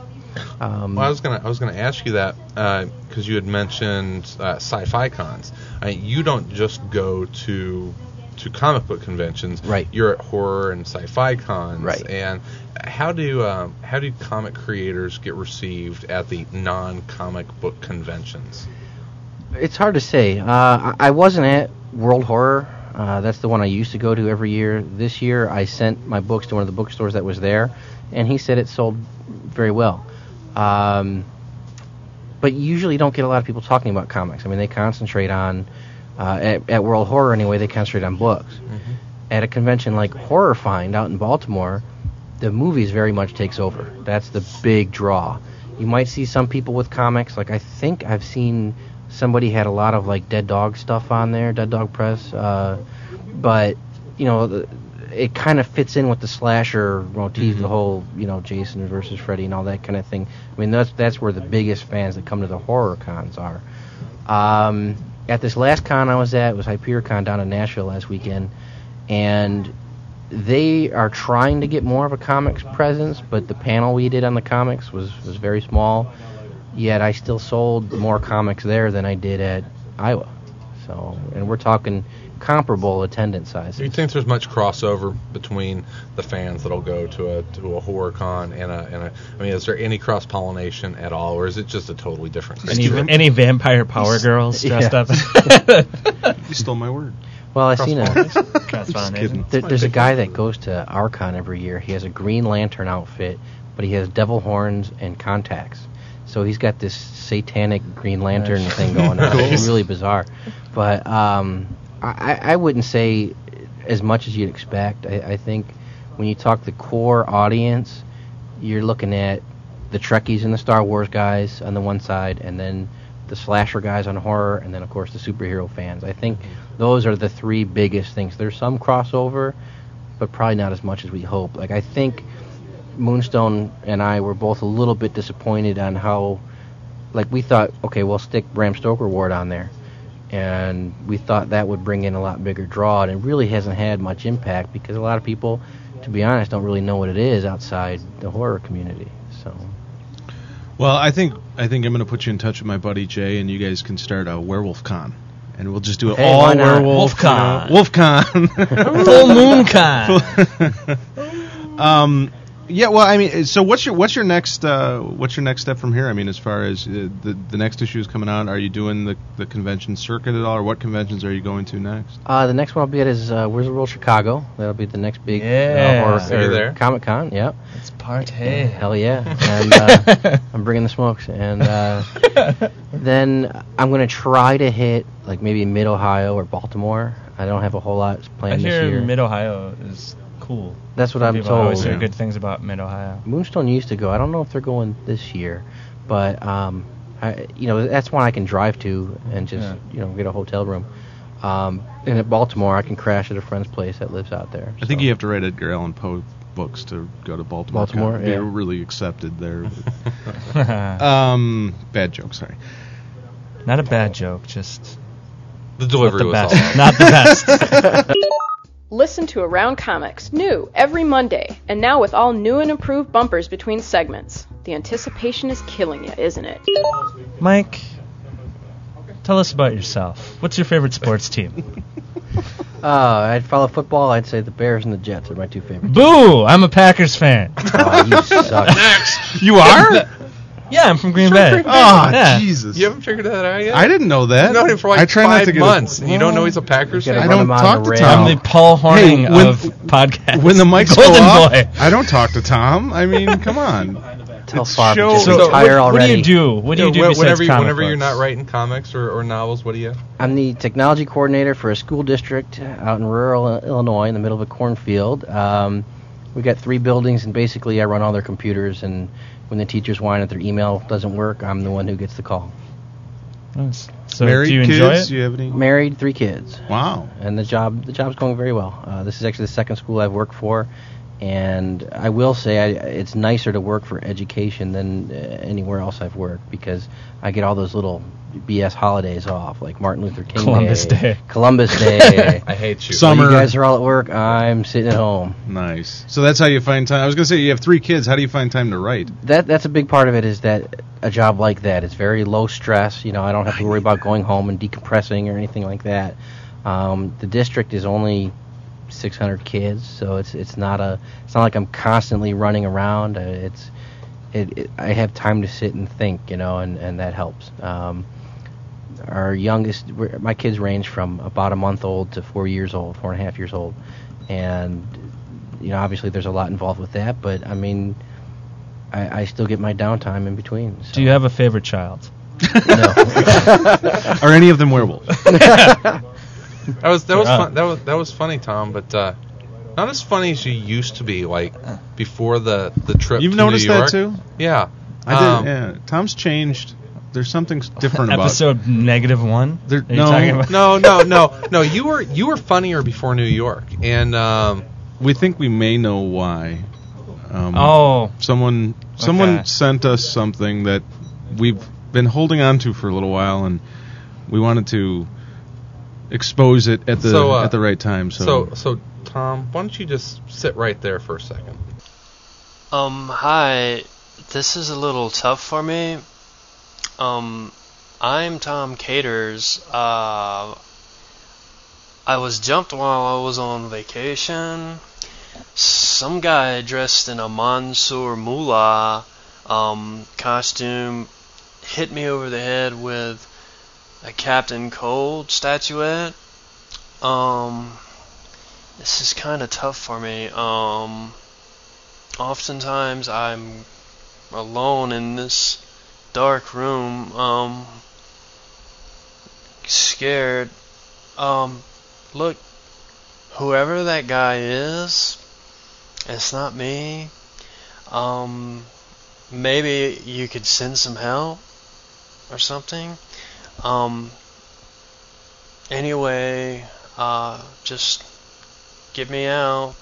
Um, Well, I was gonna I was gonna ask you that because you had mentioned uh, sci-fi cons. I mean, you don't just go to to comic book conventions. Right. You're at horror and sci-fi cons. Right. And how do um, how do comic creators get received at the non-comic book conventions? It's hard to say. Uh, I I wasn't at World Horror. Uh, that's the one I used to go to every year. This year, I sent my books to one of the bookstores that was there, and he said it sold very well. Um, but you usually don't get a lot of people talking about comics. I mean, they concentrate on, uh, at, at World Horror anyway, they concentrate on books. Mm-hmm. At a convention like Horror Find out in Baltimore, the movies very much takes over. That's the big draw. You might see some people with comics. Like, I think I've seen somebody had a lot of, like, Dead Dog stuff on there, Dead Dog Press. Uh, but, you know, the, it kind of fits in with the slasher motif, Mm-hmm. the whole, you know, Jason versus Freddy and all that kind of thing. I mean, that's that's where the biggest fans that come to the horror cons are. Um, at this last con I was at, it was HyperionCon down in Nashville last weekend, and they are trying to get more of a comics presence, but the panel we did on the comics was, was very small, yet I still sold more comics there than I did at Iowa. So, and we're talking comparable attendance sizes. Do you think there's much crossover between the fans that'll go to a to a horror con and a and a? I mean, is there any cross pollination at all, or is it just a totally different? Any, group? any vampire power girls dressed Yeah. up? You stole my word. Well, I seen a Cross-pollination. kidding. there, there's a guy that goes to Archon every year. He has a Green Lantern outfit, but he has devil horns and contacts. So he's got this satanic Green Lantern thing going on. It's really bizarre. But um, I, I wouldn't say as much as you'd expect. I, I think when you talk the core audience, you're looking at the Trekkies and the Star Wars guys on the one side, and then the slasher guys on horror, and then, of course, the superhero fans. I think those are the three biggest things. There's some crossover, but probably not as much as we hope. Like, I think Moonstone and I were both a little bit disappointed on how, like, we thought, okay, we'll stick Bram Stoker Ward on there, and we thought that would bring in a lot bigger draw, and it really hasn't had much impact because a lot of people, to be honest, don't really know what it is outside the horror community. So, Well, I think I think I'm going to put you in touch with my buddy Jay, and you guys can start a Werewolf Con, and we'll just do it Hey, all why not? werewolf. Wolfcon. You know, Wolfcon. Full moon con. um, yeah. Well, I mean, so what's your what's your next uh, what's your next step from here? I mean, as far as uh, the the next issue is coming out, are you doing the the convention circuit at all, or what conventions are you going to next? uh, the next one I'll be at is uh, Wizard World Chicago. That'll be the next big Yeah. uh, horror So you're there? Comic Con. Yeah. It's party. Hell yeah. And uh, I'm bringing the smokes. And uh, then I'm going to try to hit like maybe mid-Ohio or Baltimore. I don't have a whole lot I planned this hear year. Mid-Ohio is cool. That's what I'm People always told. hear Yeah. good things about Mid-Ohio. Moonstone used to go. I don't know if they're going this year. But, um, I, you know, that's one I can drive to and just, Yeah. you know, get a hotel room. Um, and at Baltimore, I can crash at a friend's place that lives out there. I think so. you have to write Edgar Allan Poe books to go to Baltimore. Baltimore, Con. yeah. You're really accepted there. um, bad joke. Sorry. Not a bad joke, just The not delivery the was best. all. Not the best. Listen to Around Comics, new every Monday, and now with all new and improved bumpers between segments. The anticipation is killing you, isn't it? Mike, tell us about yourself. What's your favorite sports team? Uh, I'd follow football. I'd say the Bears and the Jets are my two favorites. Boo! I'm a Packers fan. Oh, you suck. You are? Yeah, I'm from Green Bay. Oh, Yeah. Jesus. You haven't figured that out yet? I didn't know that. You've known him for like I try five not to get months, A, and you don't know he's a Packers You gotta fan? I run don't him on talk the to rail. Tom. I'm the Paul Horning Hey, when- of podcasts. when the mics Golden go off, Boy. I don't talk to Tom. I mean, come on. Tell It's Favre show- just So retire what, what do already. you do? What do you do Yeah, besides whenever, you, comic whenever you're books? not writing comics or, or novels, what do you? I'm the technology coordinator for a school district out in rural Illinois in the middle of a cornfield. Um, we got three buildings, and basically I run all their computers, and when the teachers whine that their email doesn't work, I'm the one who gets the call. Nice. So Married do you kids? enjoy it? Do you have any? Married, three kids. Wow. And the job the job's going very well. Uh, this is actually the second school I've worked for And I will say I, it's nicer to work for education than uh, anywhere else I've worked, because I get all those little B S holidays off, like Martin Luther King Columbus Day, Day. Columbus Day. I hate you. Summer. While you guys are all at work, I'm sitting at home. Nice. So that's how you find time. I was going to say, you have three kids. How do you find time to write? That that's a big part of it, is that a job like that is very low stress. You know, I don't have to worry about going home and decompressing or anything like that. Um, the district is only six hundred kids, so it's it's not a it's not like I'm constantly running around. Uh, it's it, it I have time to sit and think, you know, and, and that helps. Um, our youngest, we're- my kids range from about a month old to four years old, four and a half years old, and you know, obviously there's a lot involved with that, but I mean, I, I still get my downtime in between. So. Do you have a favorite child? No. Are any of them werewolves? That was that was Uh. fun, that was that was funny, Tom, but uh, not as funny as you used to be, like before the the trip. You've to noticed New that York. too? Yeah, I did. Um, Yeah. Tom's changed. There's something s- different about. Episode negative one? There- Are you no. talking about? No, no, no, no. You were you were funnier before New York, and um, We think we may know why. Um, Oh, Someone someone Okay. sent us something that we've been holding on to for a little while, and we wanted to expose it at the So, uh, at the right time. So, so so Tom, why don't you just sit right there for a second? Um, hi. This is a little tough for me. Um, I'm Tom Caters. Uh, I was jumped while I was on vacation. Some guy dressed in a Mansoor Mullah um, costume hit me over the head with a Captain Cold statuette. Um, this is kind of tough for me. Um, oftentimes I'm alone in this dark room, um, scared. Um, look, whoever that guy is, it's not me. Um, maybe you could send some help or something. Um, anyway, uh, just get me out.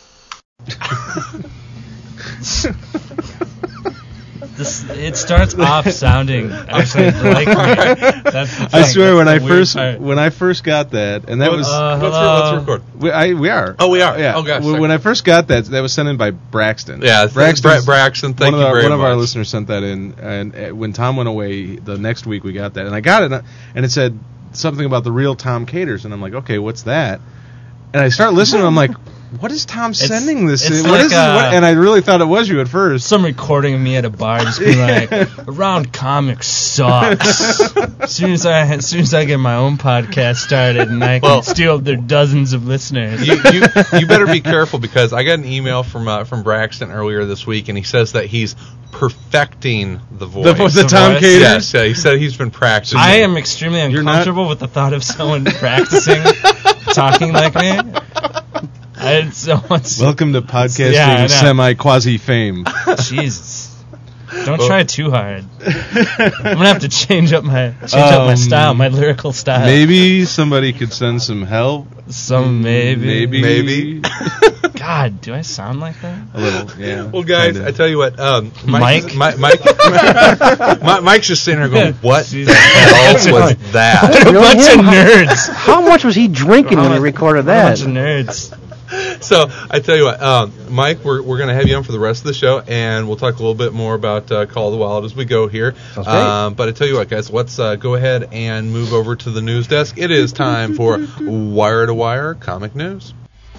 this it starts off sounding actually like me. That's the thing. I swear, That's when the I weird first part. when I first got that, and that Let's- was Uh, let's, hello. let's record. we, I, we are. Oh, we are. Yeah. Oh, gosh, When, sorry. when I first got that, that was sent in by Braxton. Yeah, thanks, Braxton's- Bra- Braxton. Thank one you of our, very one of our much. listeners sent that in, and uh, when Tom went away, the next week we got that, and I got it, and it said something about the real Tom Caters, and I'm like, okay, what's that? And I start listening, and I'm like, what is Tom sending this? it's in? What like, is this? What? uh, And I really thought it was you at first. some recording of me at a bar just being like, "Around Comics sucks." as soon as I, as soon as I get my own podcast started and I can Well- steal their dozens of listeners. you, you you better be careful, because I got an email from uh, from Braxton earlier this week, and he says that he's perfecting the voice. The, the The Tom voice? Caters. Yes, yeah, he said he's been practicing. I am extremely You're not- uncomfortable with the thought of someone practicing talking like me. I had so much. Welcome to podcasting Yeah, I know. semi quasi fame. Jesus. Don't try too hard. I'm gonna have to change up my change up my Um, style, my lyrical style. Maybe somebody could send some help. Some maybe. Maybe. Maybe. God, do I sound like that? A little, yeah. Well, guys, kinda. I tell you what, um, Mike? Mike, Mike, Mike, Mike's just sitting there going, "What the Jesus. hell was that?" A Really? bunch of Him? nerds. How much was he drinking when he recorded A that? bunch of nerds. So I tell you what, um, Mike, we're we're gonna have you on for the rest of the show, and we'll talk a little bit more about uh, Call of the Wild as we go here. Sounds great. Um, but I tell you what, guys, let's uh, go ahead and move over to the news desk. It is time for Wire to Wire comic news.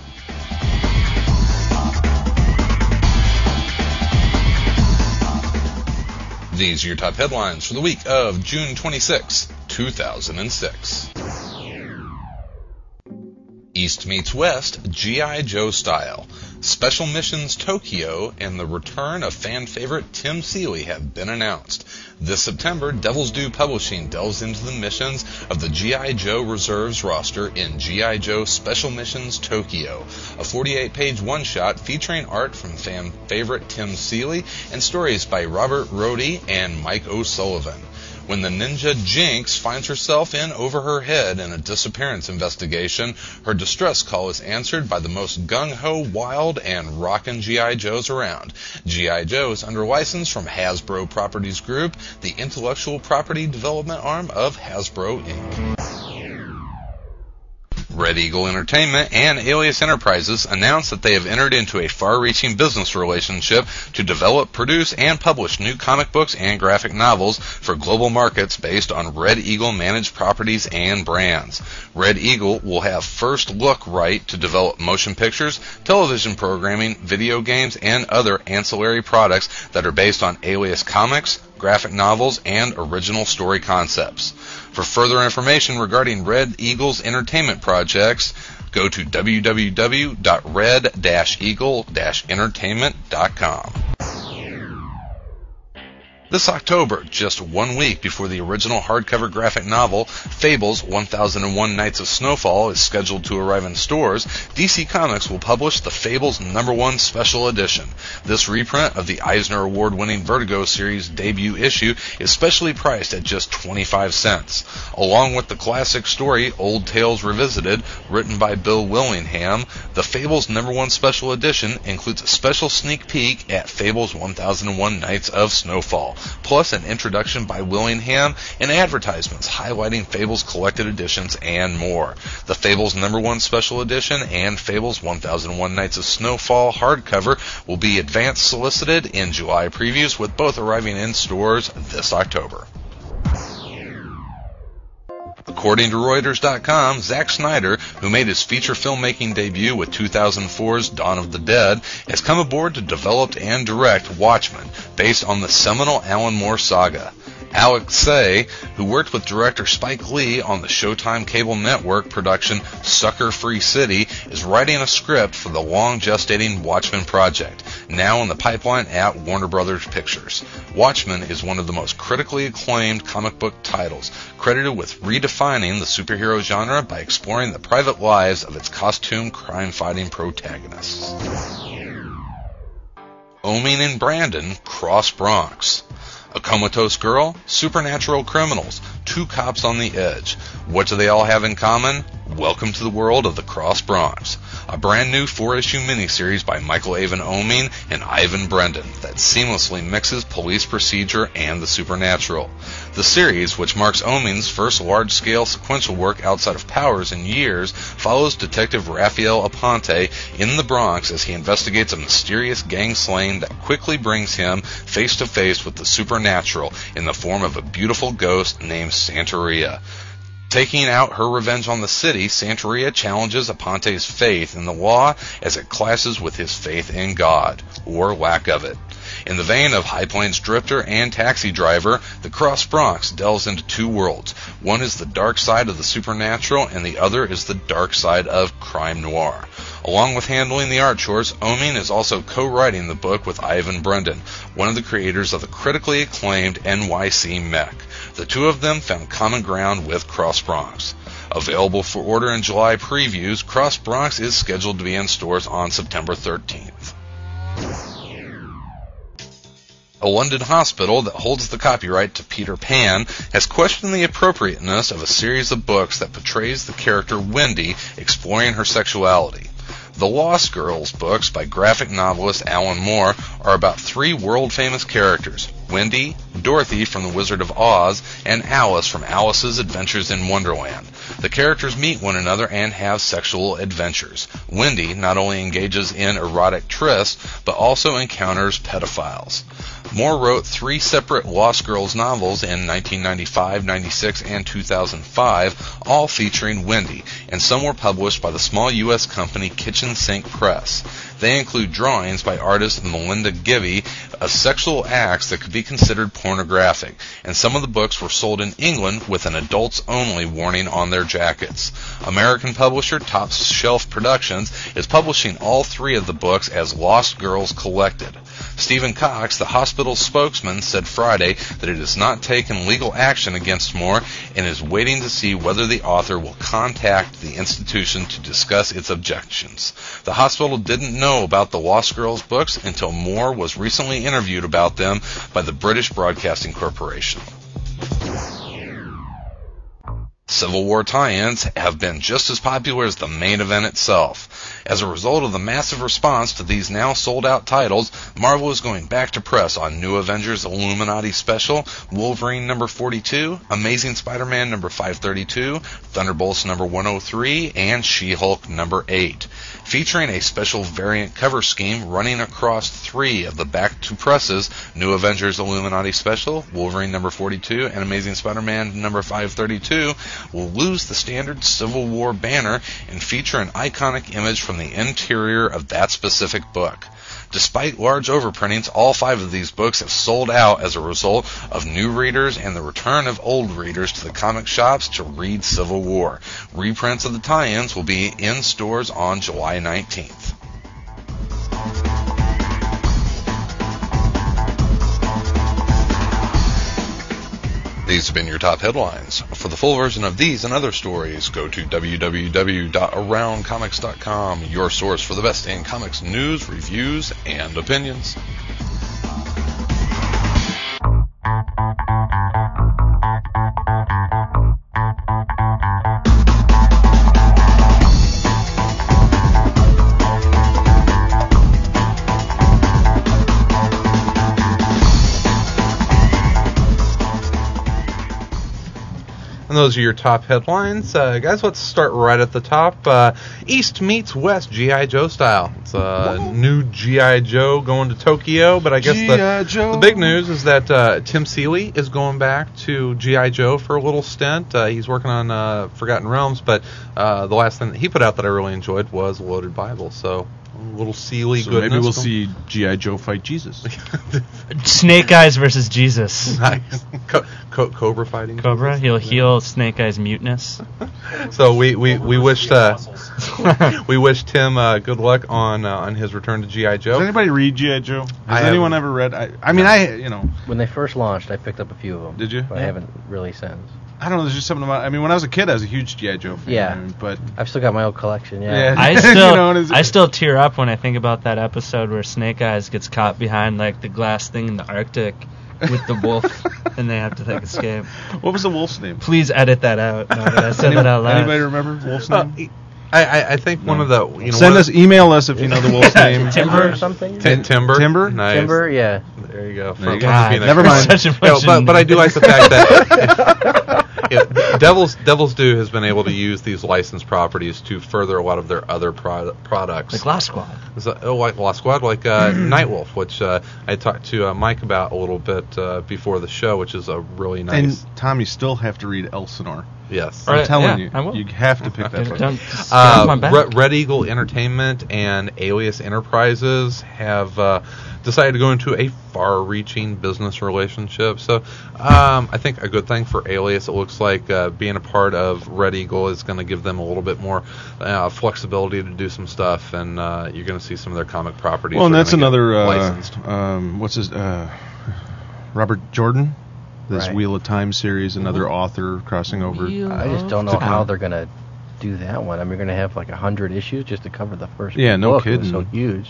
These are your top headlines for the week of June twenty-sixth, two thousand six. East meets West, G I. Joe style. Special Missions Tokyo and the return of fan favorite Tim Seeley have been announced. This September, Devil's Due Publishing delves into the missions of the G I. Joe Reserves roster in G I. Joe Special Missions Tokyo, a forty-eight page one-shot featuring art from fan favorite Tim Seeley and stories by Robert Rohde and Mike O'Sullivan. When the ninja Jinx finds herself in over her head in a disappearance investigation, her distress call is answered by the most gung-ho, wild, and rockin' G I. Joes around. G I. Joe is under license from Hasbro Properties Group, the intellectual property development arm of Hasbro, Incorporated. Red Eagle Entertainment and Alias Enterprises announced that they have entered into a far-reaching business relationship to develop, produce, and publish new comic books and graphic novels for global markets based on Red Eagle managed properties and brands. Red Eagle will have first look right to develop motion pictures, television programming, video games, and other ancillary products that are based on Alias comics, graphic novels, and original story concepts. For further information regarding Red Eagle's entertainment projects, go to w w w dot red eagle entertainment dot com. This October, just one week before the original hardcover graphic novel, Fables one thousand one Nights of Snowfall, is scheduled to arrive in stores, D C Comics will publish the Fables number one Special Edition. This reprint of the Eisner Award-winning Vertigo series debut issue is specially priced at just twenty-five cents. Along with the classic story Old Tales Revisited, written by Bill Willingham, the Fables number one Special Edition includes a special sneak peek at Fables one thousand one Nights of Snowfall, plus an introduction by Willingham and advertisements highlighting Fables collected editions and more. The Fables number one Special Edition and Fables one thousand one Nights of Snowfall hardcover will be advance solicited in July previews, with both arriving in stores this October. According to Reuters dot com, Zack Snyder, who made his feature filmmaking debut with two thousand four's Dawn of the Dead, has come aboard to develop and direct Watchmen, based on the seminal Alan Moore saga. Alex Say, who worked with director Spike Lee on the Showtime cable network production Sucker Free City, is writing a script for the long-gestating Watchmen project, now in the pipeline at Warner Brothers Pictures. Watchmen is one of the most critically acclaimed comic book titles, credited with redefining the superhero genre by exploring the private lives of its costumed crime-fighting protagonists. Omin and Brandon cross Bronx. A comatose girl, supernatural criminals, two cops on the edge. What do they all have in common? Welcome to the world of the Cross Bronx, a brand new four-issue miniseries by Michael Avon Oeming and Ivan Brendan that seamlessly mixes police procedure and the supernatural. The series, which marks Oeming's first large-scale sequential work outside of Powers in years, follows Detective Raphael Aponte in the Bronx as he investigates a mysterious gang slaying that quickly brings him face-to-face with the supernatural in the form of a beautiful ghost named Santeria. Taking out her revenge on the city, Santeria challenges Aponte's faith in the law as it clashes with his faith in God, or lack of it. In the vein of High Plains Drifter and Taxi Driver, the Cross Bronx delves into two worlds. One is the dark side of the supernatural, and the other is the dark side of crime noir. Along with handling the art chores, Oeming is also co-writing the book with Ivan Brendan, one of the creators of the critically acclaimed N Y C Mech. The two of them found common ground with Cross Bronx. Available for order in July previews, Cross Bronx is scheduled to be in stores on September thirteenth. A London hospital that holds the copyright to Peter Pan has questioned the appropriateness of a series of books that portrays the character Wendy exploring her sexuality. The Lost Girls books by graphic novelist Alan Moore are about three world-famous characters: Wendy, Dorothy from The Wizard of Oz, and Alice from Alice's Adventures in Wonderland. The characters meet one another and have sexual adventures. Wendy not only engages in erotic trysts, but also encounters pedophiles. Moore wrote three separate Lost Girls novels in nineteen ninety-five, ninety-six, and two thousand five, all featuring Wendy, and some were published by the small U S company Kitchen Sink Press. They include drawings by artist Melinda Gibby of sexual acts that could be considered pornographic, and some of the books were sold in England with an adults-only warning on their jackets. American publisher Top Shelf Productions is publishing all three of the books as Lost Girls Collected. Stephen Cox, the hospital's spokesman, said Friday that it has not taken legal action against Moore and is waiting to see whether the author will contact the institution to discuss its objections. The hospital didn't know about the Lost Girls books until Moore was recently interviewed about them by the British Broadcasting Corporation. Civil War tie-ins have been just as popular as the main event itself. As a result of the massive response to these now sold-out titles, Marvel is going back to press on New Avengers Illuminati Special, Wolverine number forty-two, Amazing Spider-Man number five thirty-two, Thunderbolts number one oh three, and She-Hulk number eight. Featuring a special variant cover scheme running across three of the back-to-presses, New Avengers Illuminati Special, Wolverine number forty-two, and Amazing Spider-Man number five thirty-two will lose the standard Civil War banner and feature an iconic image from the interior of that specific book. Despite large overprintings, all five of these books have sold out as a result of new readers and the return of old readers to the comic shops to read Civil War. Reprints of the tie-ins will be in stores on July nineteenth. These have been your top headlines. For the full version of these and other stories, go to w w w dot around comics dot com, your source for the best in comics news, reviews, and opinions. And those are your top headlines. Uh, guys, let's start right at the top. Uh, East meets West, G I. Joe style. It's a Whoa. new G I. Joe going to Tokyo, but I guess the, the big news is that uh, Tim Seeley is going back to G I. Joe for a little stint. Uh, he's working on uh, Forgotten Realms, but uh, the last thing that he put out that I really enjoyed was Loaded Bible. So a little Seeley so goodness. Maybe we'll see G I. Joe fight Jesus. Snake Eyes versus Jesus. Nice. Co- co- Cobra fighting. Cobra. Jesus. He'll heal Snake Eyes' muteness. So we we we wish uh, we wish Tim uh, good luck on uh, on his return to G I. Joe. Does anybody read G I. Joe? Has I anyone ever read? I, I mean, I you know. When they first launched, I picked up a few of them. Did you? But I haven't really since. I don't know. There's just something about. I mean, when I was a kid, I was a huge G I. Joe fan. Yeah, but I've still got my old collection. Yeah, yeah. I still, you know, I still tear up when I think about that episode where Snake Eyes gets caught behind like the glass thing in the Arctic with the wolf, and they have to like escape. What was the wolf's name? Please edit that out. No, that I said Any, that out loud. Anybody remember wolf's name? Uh, I, I I think no. one of the you know send one us email us if you know the wolf's name. Timber or something. T- timber. Timber. Nice. Timber. Yeah. There you go. There you From- go. from being a- Never mind. Such a No, bunch but of but I do like names. the fact that yeah, Devil's Devil's Due has been able to use these licensed properties to further a lot of their other pro- products. Like Lost Squad. So, oh, like Lost Squad, like uh, Nightwolf, which uh, I talked to uh, Mike about a little bit uh, before the show, which is a really nice. And Tom, you still have to read Elsinore. Yes. I'm Right, telling yeah, you, I will. you have to pick that Don't, book. don't just get Uh, off my back. Red, Red Eagle Entertainment and Alias Enterprises have uh, decided to go into a far-reaching business relationship. So um, I think a good thing for Alias. It looks like uh, being a part of Red Eagle is going to give them a little bit more uh, flexibility to do some stuff, and uh, you're going to see some of their comic properties. Well, and are that's gonna get another. Uh, licensed. um, what's his? Uh, Robert Jordan. This Right. Wheel of Time series, another author crossing over. Wheel I just don't know To how come. they're gonna do that one. I mean, we're gonna have like a hundred issues just to cover the first. Yeah, no book. It was kidding. so huge.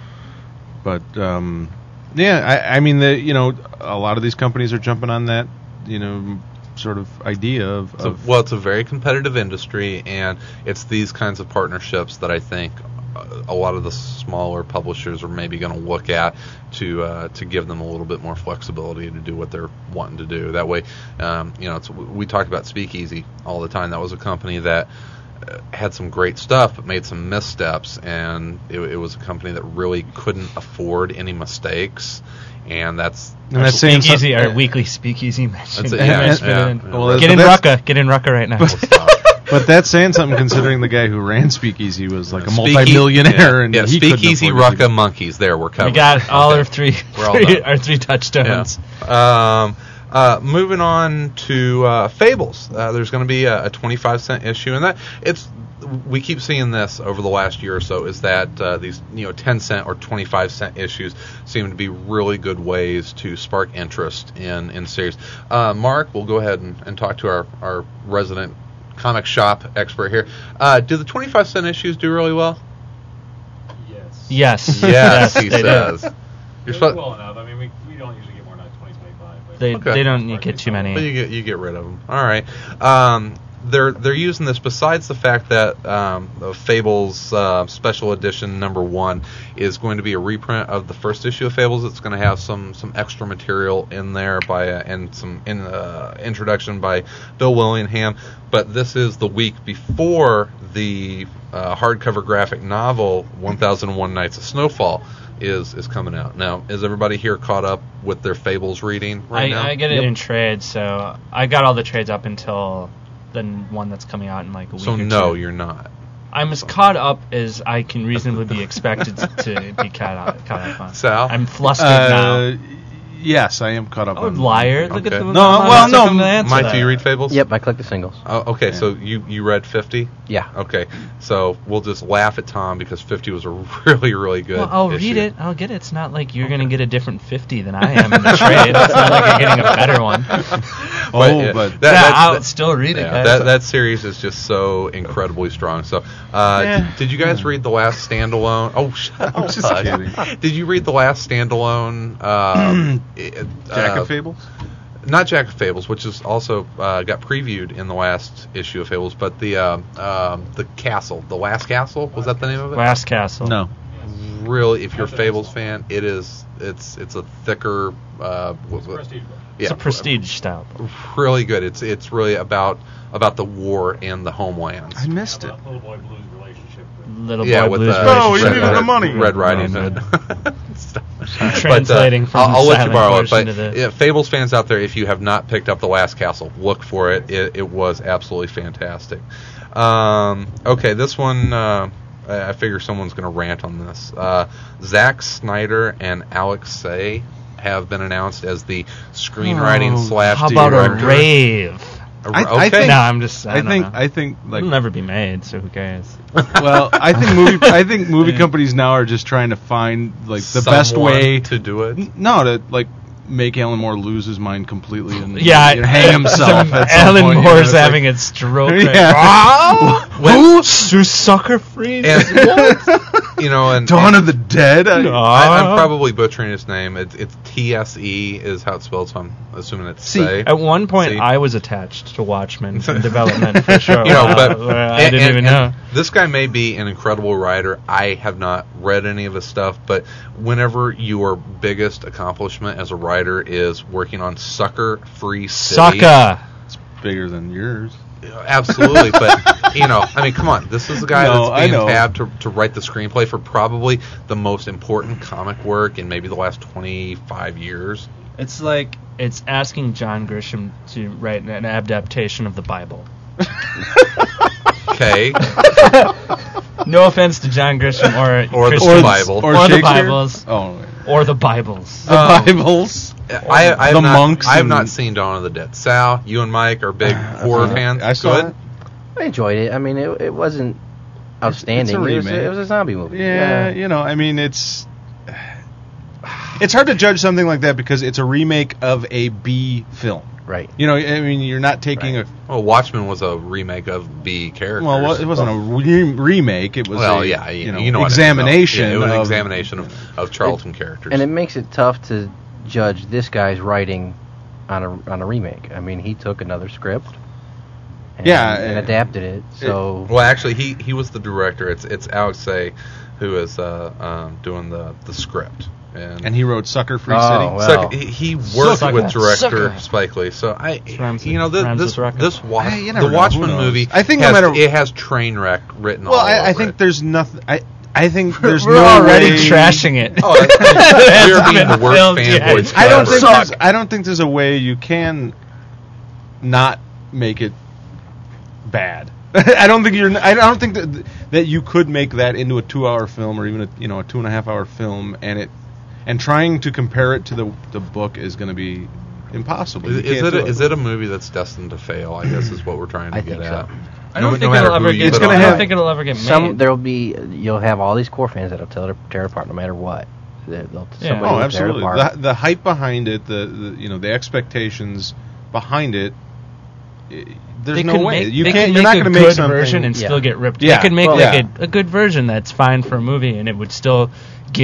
But um, yeah, I, I mean, the you know, a lot of these companies are jumping on that, you know, sort of idea of. It's a, of well, it's a very competitive industry, and it's these kinds of partnerships that I think uh, a lot of the smaller publishers are maybe going to look at to uh, to give them a little bit more flexibility to do what they're wanting to do. That way, um, you know, it's, we talk about Speakeasy all the time. That was a company that uh, had some great stuff, but made some missteps, and it, it was a company that really couldn't afford any mistakes. And that's and that's saying Speakeasy, something- our weekly Speakeasy mention. That's it, yeah, Mention yeah. it in. Well, that's- Get in but that's- Rucka. Get in Rucka right now. But that's saying something, considering the guy who ran Speakeasy was like a Speakea- multi-millionaire, yeah, and yeah, he couldn't Speakeasy, afford it. Rucka, Monkeys. There, we're covered. we got all Okay. our three, We're all three done. our three touchstones. Yeah. Um, uh, moving on to uh, Fables. Uh, there's going to be a, a twenty-five cent issue, and that it's we keep seeing this over the last year or so. Is that uh, these you know ten cent or twenty-five cent issues seem to be really good ways to spark interest in in series. Uh, Mark, we'll go ahead and, and talk to our our resident comic shop expert here. Uh, do the twenty-five cent issues do really well? Yes. Yes. Yes, he they do. says. You're They're supposed. well enough. I mean, we, we don't usually get more than like twenty, twenty-five. But They Okay. they don't get too But many. you get you get rid of them. All right. Um, they're they're using this besides the fact that um, the Fables uh, Special Edition number one is going to be a reprint of the first issue of Fables. It's going to have some some extra material in there by uh, and some in, uh, introduction by Bill Willingham. But this is the week before the uh, hardcover graphic novel one thousand one Nights of Snowfall is is coming out. Now, is everybody here caught up with their Fables reading right I, now? I get it Yep. in trades, so I got all the trades up until the n- one that's coming out in like a week so or no, two. you're not. I'm as caught up as I can reasonably be expected to be caught up, caught up on. Sal? I'm flustered Uh, now. yes, I am caught up Oh, on. liar! Look Okay. at the No, the- well, the- no, the answer Mike, there. do you read Fables? Yep, I clicked the singles. Oh, okay, Yeah. so you, you read fifty? Yeah. Okay, so we'll just laugh at Tom because fifty was a really, really good Well, I'll issue. read it. I'll get it. It's not like you're going to get a different fifty than I am in the trade. It's not like you're getting a better one. Oh, yeah, but that, yeah, that's- I'll that- still read it, yeah, guys. that, that series is just so incredibly strong. So, uh, Yeah. did you guys read the last standalone? Oh, shut up. I'm just kidding. Did you read the last standalone? Uh, Jack uh, of Fables? Not Jack of Fables, which is also uh, got previewed in the last issue of Fables, but the uh, um, the Castle, the Last Castle, was that the name of it? Last Castle. No. Really, if you're a Fables fan, it is. It's it's a thicker. Uh, what- what- Prestige book. It's yeah, a prestige style. really good. It's it's really about about the war and the homelands. I missed it. About Little Boy Blue's relationship with Little Yeah, boy with blues. the Oh, you Red, needed the Red- money. Red Riding Oh, Hood. Stuff. Translating But, uh, from I'll, I'll the let you silent borrow it. portion But to the- yeah, Fables fans out there, if you have not picked up The Last Castle, look for it. It, it was absolutely fantastic. Um, okay, this one. Uh, I I figure someone's going to rant on this. Uh, Zack Snyder and Alex Say have been announced as the screenwriting Oh, slash How about a director. rave? A- I- I okay. think- No, I'm just. I, I don't think know. I think like It'll never be made, so who cares? well, I think movie I think movie Yeah. companies now are just trying to find like the best Someone way to do it. N- No, to like make Alan Moore lose his mind completely and Yeah, you know, hang himself. at some Alan point, you know, Moore's it's like- having a stroke. Right? Yeah. Ah! When- Who? Su- Sucker free? And, you know, and Dawn of the Dead. I- No. I, I'm probably butchering his name. It's, it's T S E is how it's spelled, so I'm assuming it's See, Say. At one point, See? I was attached to Watchmen in development for sure. You know, but Uh, I and- didn't and- even and know. this guy may be an incredible writer. I have not read any of his stuff, but whenever your biggest accomplishment as a writer is working on Sucker Free City, Sucker. It's bigger than yours. absolutely. But you know, I mean, come on, this is the guy No, that's I being know. tabbed to, to write the screenplay for probably the most important comic work in maybe the last twenty-five years. It's like it's asking John Grisham to write an adaptation of the Bible. Okay, No offense to John Grisham or Or the Christians, Bible. or, Or the Shakespeare? Bibles, Oh, or the Bibles. the Um, Bibles. I, I have The not, monks I have and- not seen Dawn of the Dead. Sal, you and Mike are big horror seen it. fans. I saw Good. it. I enjoyed it. I mean, it, it wasn't outstanding. it's a it, was a, remake. it was a zombie movie. Yeah, you know, I mean, it's it's hard to judge something like that because it's a remake of a B film. Right. You know, I mean, you're not taking Right. Well, Watchmen was a remake of B a characters. well, it wasn't a re- remake. It was Well, a, yeah, you know, you know what I mean, examination. though. Yeah, it was an of- examination of, of Charlton characters. And it makes it tough to judge this guy's writing on a on a remake. I mean, he took another script. And, Yeah, and uh, adapted it. So well, actually, he, he was the director. It's it's Alex Say who is uh, um, doing the, the script. And, And he wrote Sucker Free Oh, City. well. so he, he worked Sucker. with director Sucker. Spike Lee. So I, Rhymes you know, with- this rhymes this with record. this wa- Hey, you the never know. Watchmen Who knows? movie. I think no has, matter- it has train wreck written Well, all I, I over think it. there's nothing. I I think there's We're no already way. trashing it. Oh, that's- we're Hasn't being the been worst filmed yet. fanboys I don't ever. think Suck. there's, I don't think there's a way you can not make it bad. I don't think you're. I don't think that that you could make that into a two-hour film or even a you know a two and a half hour film, and it and trying to compare it to the the book is going to be impossible. You Is, is can't it do a, is it a movie that's destined to fail? I guess is what we're trying to I get think at. so. I don't No- think no matter it'll ever who you get. It's put gonna on I have- don't think it'll ever get made. some there'll be you'll have all these core fans that'll tear, tear it apart no matter what. They'll, Yeah. somebody Oh, will tear it absolutely. apart. The, the hype behind it, the, the you know the expectations behind it. i- There's They no could way make, you they can't. could You're not make going a to make good something. version and Yeah. still get ripped. Yeah. They could make Well, like yeah. a, a good version that's fine for a movie, and it would still get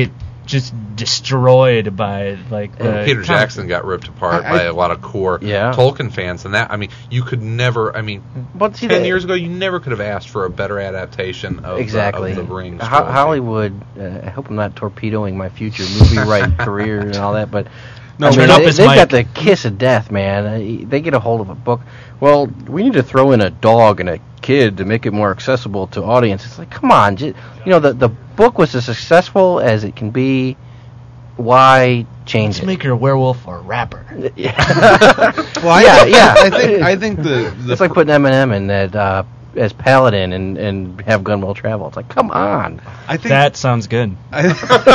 just destroyed by like the Peter comic- Jackson got ripped apart I- by I- a lot of core Yeah. Tolkien fans, and that I mean, you could never. I mean, But see, ten that- years ago, you never could have asked for a better adaptation of, exactly. uh, of the Rings. Ho- trilogy. Hollywood. Uh, I hope I'm not torpedoing my future movie write career and all that, but No, I mean, turn up they, his they've mic. got the kiss of death, man. Uh, They get a hold of a book. Well, we need to throw in a dog and a kid to make it more accessible to audience. It's like, come on, j- you know, the the book was as successful as it can be. Why change Let's it? make your werewolf a rapper. Yeah. Well, I, Yeah, yeah. I think I think the, the It's like putting Eminem in that uh, as Paladin and, and have Gun Will Travel. It's like, come on. I think That sounds good. I,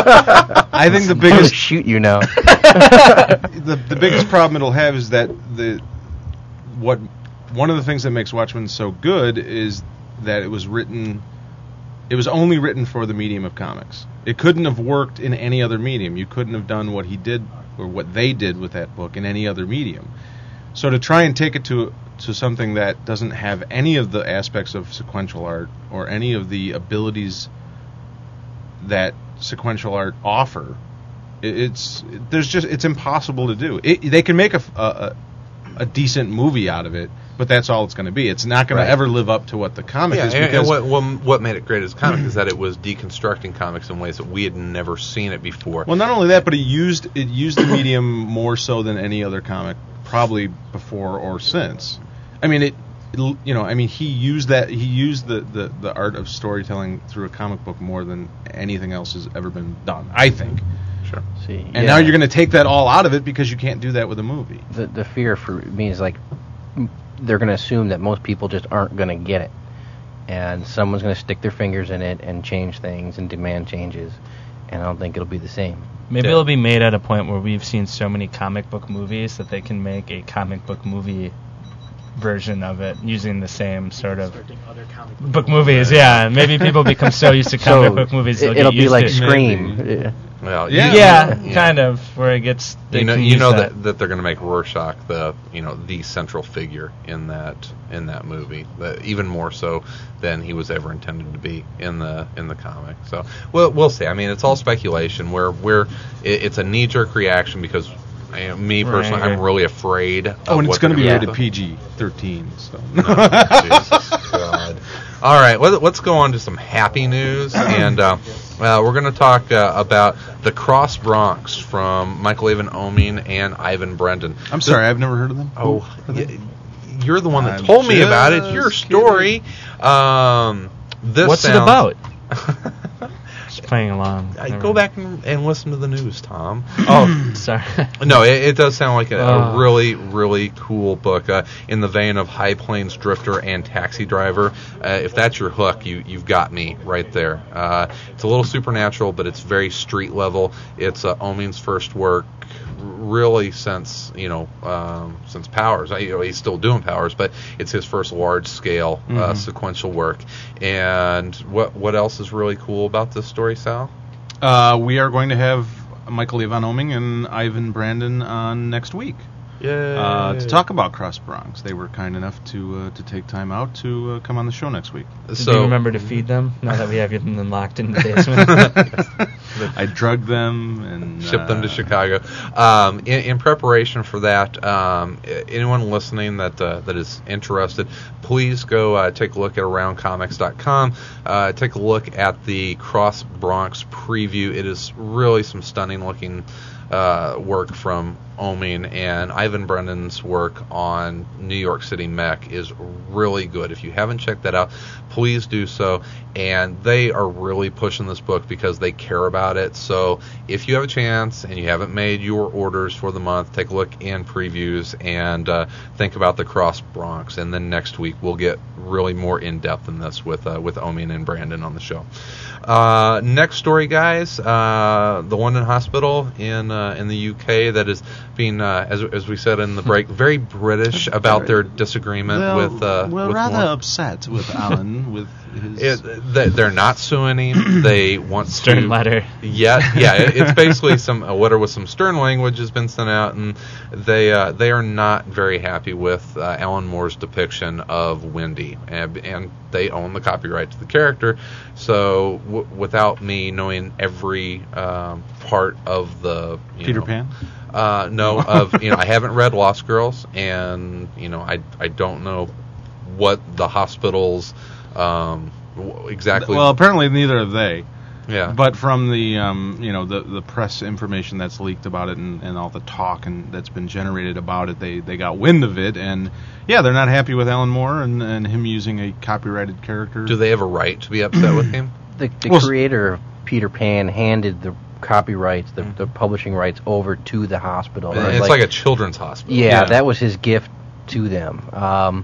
I think the I'm gonna biggest shoot you now. the the biggest problem it'll have is that the what one of the things that makes Watchmen so good is that it was written it was only written for the medium of comics. It couldn't have worked in any other medium. You couldn't have done what he did or what they did with that book in any other medium. So to try and take it to to something that doesn't have any of the aspects of sequential art or any of the abilities that sequential art offer, it, it's there's just it's impossible to do. It, they can make a, a a decent movie out of it, but that's all it's going to be. It's not going Right. to ever live up to what the comic Yeah, is and, and because what, what what made it great as a comic is that it was deconstructing comics in ways that we had never seen it before. well, not only that, but it used it used the medium more so than any other comic, probably before or since. I mean, it, it you know, I mean, he used that he used the, the, the art of storytelling through a comic book more than anything else has ever been done, I think. Sure. See, And yeah. now you're going to take that all out of it because you can't do that with a movie. the the fear for me is like m- they're going to assume that most people just aren't going to get it, and someone's going to stick their fingers in it and change things and demand changes, and I don't think it'll be the same. Maybe Yeah. it'll be made at a point where we've seen so many comic book movies that they can make a comic book movie version of it using the same sort of book movies. Yeah, maybe people become so used to comic So book movies they'll it, it'll get be used like to it. Scream. Maybe. Yeah. Well, Yeah. you- Yeah, yeah. kind of where it gets. They You know, can you use know that. that. that they're going to make Rorschach the you know the central figure in that in that movie, that even more so than he was ever intended to be in the in the comic. So we'll we'll see. I mean, it's all speculation. Where where it, it's a knee jerk reaction because I, me personally, Right. I'm really afraid. Of Oh, and it's what going to be they're rated gonna P G thirteen. So. do. Jesus God. All right, let, let's go on to some happy news, and uh, uh, we're going to talk uh, about the Cross Bronx from Michael Avon Oeming and Ivan Brendan. I'm sorry, I've never heard of them. Oh, y- you're the one that I'm told me about it. It's your just story. Um, this What's it sounds- about? Just playing along. I Never go mind. back and, and listen to the news, Tom. Oh, sorry. No, it, it does sound like a, a Oh. really, really cool book uh, in the vein of High Plains Drifter and Taxi Driver. Uh, if that's your hook, you, you've got me right there. Uh, it's a little supernatural, but it's very street level. It's uh, Oeming's first work, really since you know um, since Powers. I, you know, he's still doing Powers, but it's his first large scale uh, Mhm. sequential work. And what what else is really cool about this story, Sal? Uh, we are going to have Michael Avon Oeming and Ivan Brandon on next week Yeah. uh, to talk about Cross Bronx. They were kind enough to uh, to take time out to uh, come on the show next week. Did So you remember to feed them now that we have them locked in the basement? I drugged them and ship them to uh, Chicago. Um, in, in preparation for that, um, i- anyone listening that uh, that is interested, please go uh, take a look at around comics dot com. Uh, take a look at the Cross Bronx preview. It is really some stunning looking uh, work from Oeming, and Ivan Brendan's work on New York City Mech is really good. If you haven't checked that out, please do so. And they are really pushing this book because they care about it. So if you have a chance and you haven't made your orders for the month, take a look in previews and uh, think about the Cross Bronx. And then next week we'll get really more in depth in this with uh, with Oeming and Brandon on the show. Uh, next story, guys, uh, the London Hospital in uh, in the U K that is being, uh, as as we said in the break, very British about their disagreement Well, with. Uh, we're with rather more- upset with Alan with his It, they- they're not suing him. They want Stern to, letter. Yeah, yeah. it- It's basically some a letter with some stern language has been sent out, and they uh, they are not very happy with uh, Alan Moore's depiction of Wendy, and, and they own the copyright to the character. So w- without me knowing every um, part of the you Peter know, Pan. uh, no, of you know, I haven't read Lost Girls, and you know, I I don't know what the hospital's um, w- exactly. Well, apparently neither have they. yeah, But from the um, you know the, the press information that's leaked about it and, and all the talk and that's been generated about it, they, they got wind of it, and yeah, they're not happy with Alan Moore and, and him using a copyrighted character. do they have a right to be upset with him? The, the Well, s- creator of Peter Pan handed the copyrights, the, the publishing rights, over to the hospital. And It was it's like, a children's hospital. yeah, Yeah. that was his gift to them. Um,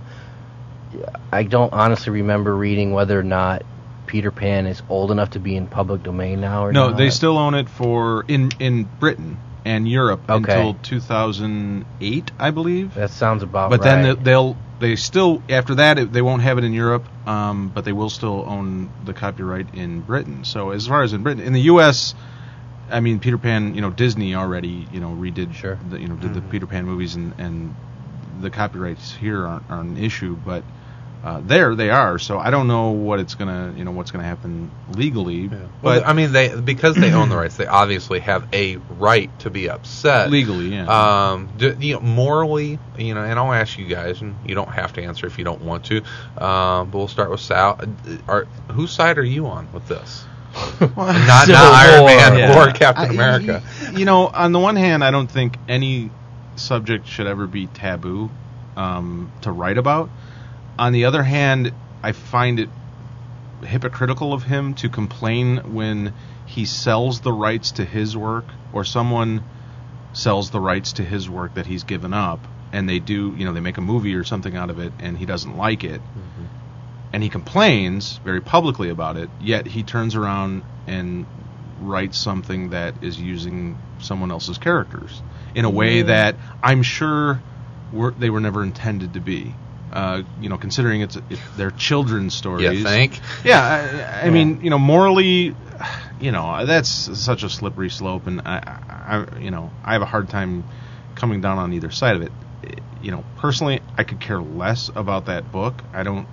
I don't honestly remember reading whether or not Peter Pan is old enough to be in public domain now or No, not. they still own it for in in Britain and Europe Okay. until two thousand eight, I believe. That sounds about But right. then they- they'll they still after that it, they won't have it in Europe, um, but they will still own the copyright in Britain. So as far as in Britain, in the U S, I mean Peter Pan, you know Disney already you know redid Sure. the, you know did the Peter Pan movies and, and the copyrights here aren't, aren't an issue, but uh, there they are. So I don't know what it's gonna you know what's gonna happen legally, Well, but I mean, they because they own the rights, they obviously have a right to be upset. legally, yeah. Um, do, you know, morally, you know, and I'll ask you guys, and you don't have to answer if you don't want to. Um, but we'll start with Sal. Are, whose side are you on with this? not not Civil Iron War, Man yeah. or Captain I- America. You know, on the one hand, I don't think any subject should ever be taboo um, to write about. On the other hand, I find it hypocritical of him to complain when he sells the rights to his work, or someone sells the rights to his work that he's given up, and they do, you know, they make a movie or something out of it, and he doesn't like it. Mm-hmm. And he complains very publicly about it, yet he turns around and writes something that is using someone else's characters in a way that I'm sure were, they were never intended to be. Uh, you know, considering it's it, they're children's stories. You think? Yeah, I, I mean, you know, morally, you know, that's such a slippery slope, and I, I, you know, I have a hard time coming down on either side of it. You know, personally, I could care less about that book. I don't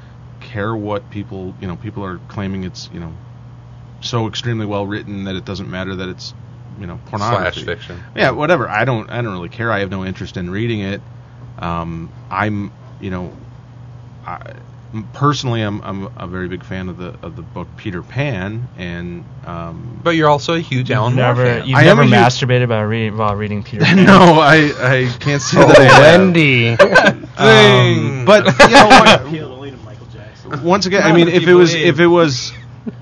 care what people, you know, people are claiming it's, you know, so extremely well written that it doesn't matter that it's, you know, pornography. Slash fiction. Yeah, whatever. I don't, I don't really care. I have no interest in reading it. Um, I'm, you know, I, personally, I'm, I'm a very big fan of the of the book Peter Pan, and um, But you're also a huge Alan Moore Never, fan. you've I am never a huge- masturbated by reading while reading Peter Pan. no, I, I can't say Oh, that. I have. Wendy. Um, but you know, what, Appeal only to Michael Jackson. once again, I Not mean, if if you it was, believe. if it was,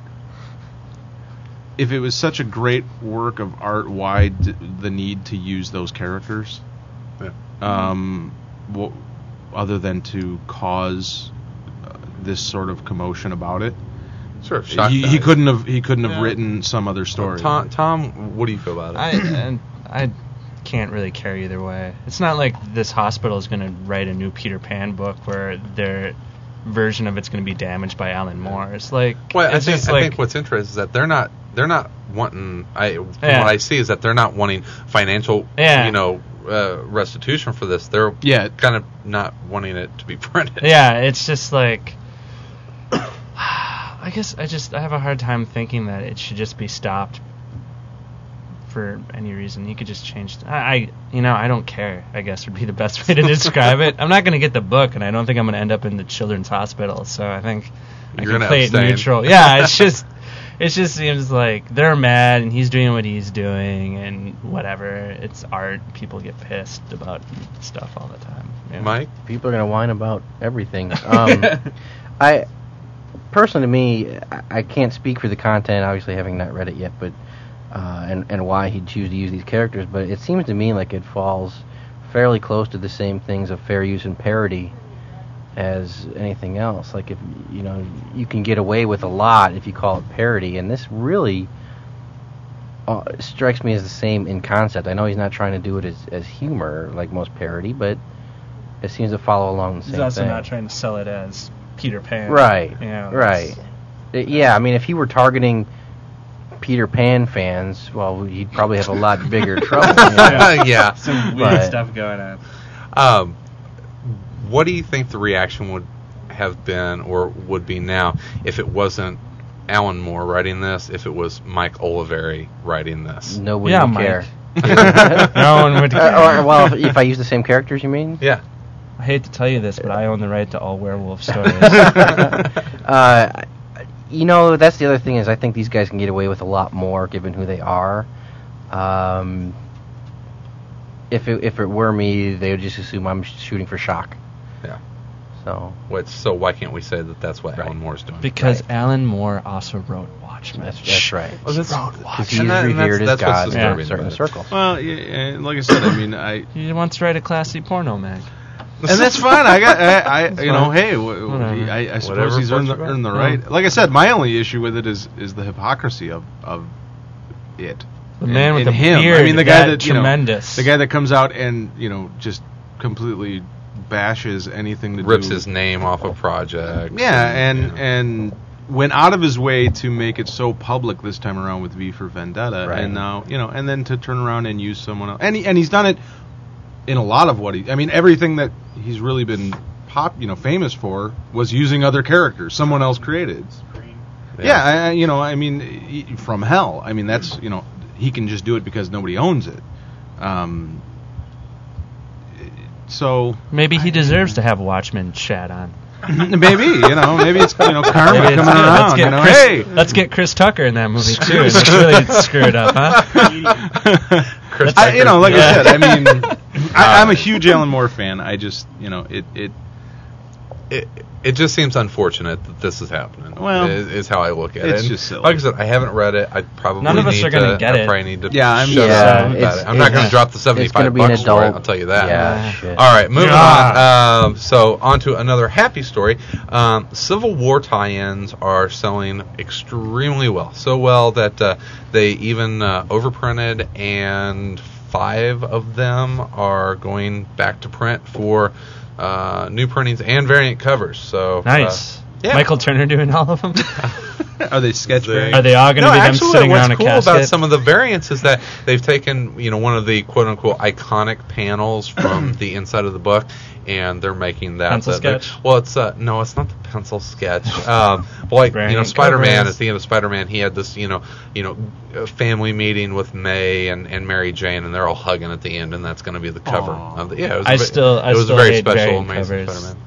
if it was such a great work of art, why d- the need to use those characters? Yeah. Um, wh- other than to cause uh, this sort of commotion about it, Sort of shock he, he value. couldn't have he couldn't have Yeah. written some other story. Tom, Tom, what do you feel about it? I and I can't really care either way. It's not like this hospital is going to write a new Peter Pan book where their version of it's going to be damaged by Alan Moore. It's like Well, I it's think, just I like think what's interesting is that they're not they're not wanting. I from Yeah. what I see is that they're not wanting financial, Yeah. you know, uh, restitution for this. They're Yeah. kind of not wanting it to be printed. yeah, it's just like I guess I just I have a hard time thinking that it should just be stopped for any reason. You could just change. I, I you know I don't care. I guess would be the best way to describe it. I'm not going to get the book, and I don't think I'm going to end up in the children's hospital. So I think I You're can gonna play abstain. it neutral. Yeah, it's just it just seems like they're mad, and he's doing what he's doing, and whatever. It's art. People get pissed about stuff all the time. you know? Mike, People are going to whine about everything. Um, I personally, to me, I, I can't speak for the content, obviously having not read it yet, but uh, and and why he'd choose to use these characters. But it seems to me like it falls fairly close to the same things of fair use and parody as anything else. Like if you know, you can get away with a lot if you call it parody, and this really uh, strikes me as the same in concept. I know he's not trying to do it as as humor like most parody, but it seems to follow along the same He's also thing. not trying to sell it as Peter Pan. Right. Yeah, right. Uh, Yeah, I mean, if he were targeting Peter Pan fans, well, he'd probably have a lot bigger trouble. You know? yeah. Some weird But- stuff going on. Um, what do you think the reaction would have been or would be now if it wasn't Alan Moore writing this, if it was Mike Oliveri writing this? Nobody Yeah, would Mike. care. No one would care. Uh, or, well, if, if I use the same characters, you mean? Yeah. I hate to tell you this, but I own the right to all werewolf stories. uh, you know, that's the other thing is I think these guys can get away with a lot more given who they are. Um, if it, if it were me, they would just assume I'm shooting for shock. Yeah. So Which, so why can't we say that that's what Right. Alan Moore's doing? Because Right. Alan Moore also wrote Watchmen. that's that's right. Oh, that's, Because he's and that- and revered as that's- that's God what's in disturbing certain about it. circles. Well, yeah, and like I said, I mean, I He wants to write a classy porno mag. and that's fine. I got, I, I you know, fine. hey, w- w- Whatever. I, I suppose Whatever he's earned the, floats your earned the boat. right. Like I said, my only issue with it is is the hypocrisy of of it. The man with and the him. beard, I mean, the guy that that you know, tremendous. the guy that comes out and you know just completely bashes anything to rips do. his name off a project. Yeah, and you know. and went out of his way to make it so public this time around with V for Vendetta, Right. and now you know, and then to turn around and use someone else, and he, and he's done it in a lot of what he. I mean, everything that he's really been pop, you know, famous for was using other characters someone else created. Yeah, I, I- you know, I mean, he- from hell. I mean, that's you know, he can just do it because nobody owns it. Um, so Maybe he deserves to have Watchmen shat on. maybe you know, maybe it's you know karma Maybe it's coming good. Let's around. get You know, Chris, hey. let's get Chris Tucker in that movie too. And just really screw it up, huh? Chris I, you know, like I Yeah. said, I mean, I, I'm a huge Alan Moore fan. I just, you know, it, it, it, it just seems unfortunate that this is happening. Well, is, is how I look at it's it. And just silly. Like I said, I haven't read it. I probably None of us need are gonna to, get I it. probably need to. Yeah, I'm- shut Yeah, up about it's- it. I'm not going to it's- drop the it's seventy-five gonna be an bucks for it. adult- I'll tell you that. Yeah, shit. All right, moving Yeah. on. Um, so on to another happy story. Um, Civil War tie-ins are selling extremely well, so well that uh, they even uh, overprinted, and five of them are going back to print for uh, new printings and variant covers. So Nice. Uh, yeah. Michael Turner doing all of them. are they sketch They- variants? Are they all going to No, be them actually, sitting what's around a cool casket? about some of the variants is that they've taken, you know, one of the quote unquote iconic panels from the inside of the book, and they're making that Pencil that they're- sketch? Well, it's uh, no, it's not the pencil sketch. Um, well, like you know, Variant Spider-Man. covers. At the end of Spider-Man, he had this, you know, you know, uh, family meeting with May and, and Mary Jane, and they're all hugging at the end, and that's going to be the cover Aw. of the. Yeah, it was I a ve- still- I it was still a very hate special, variant amazing covers. Spider-Man.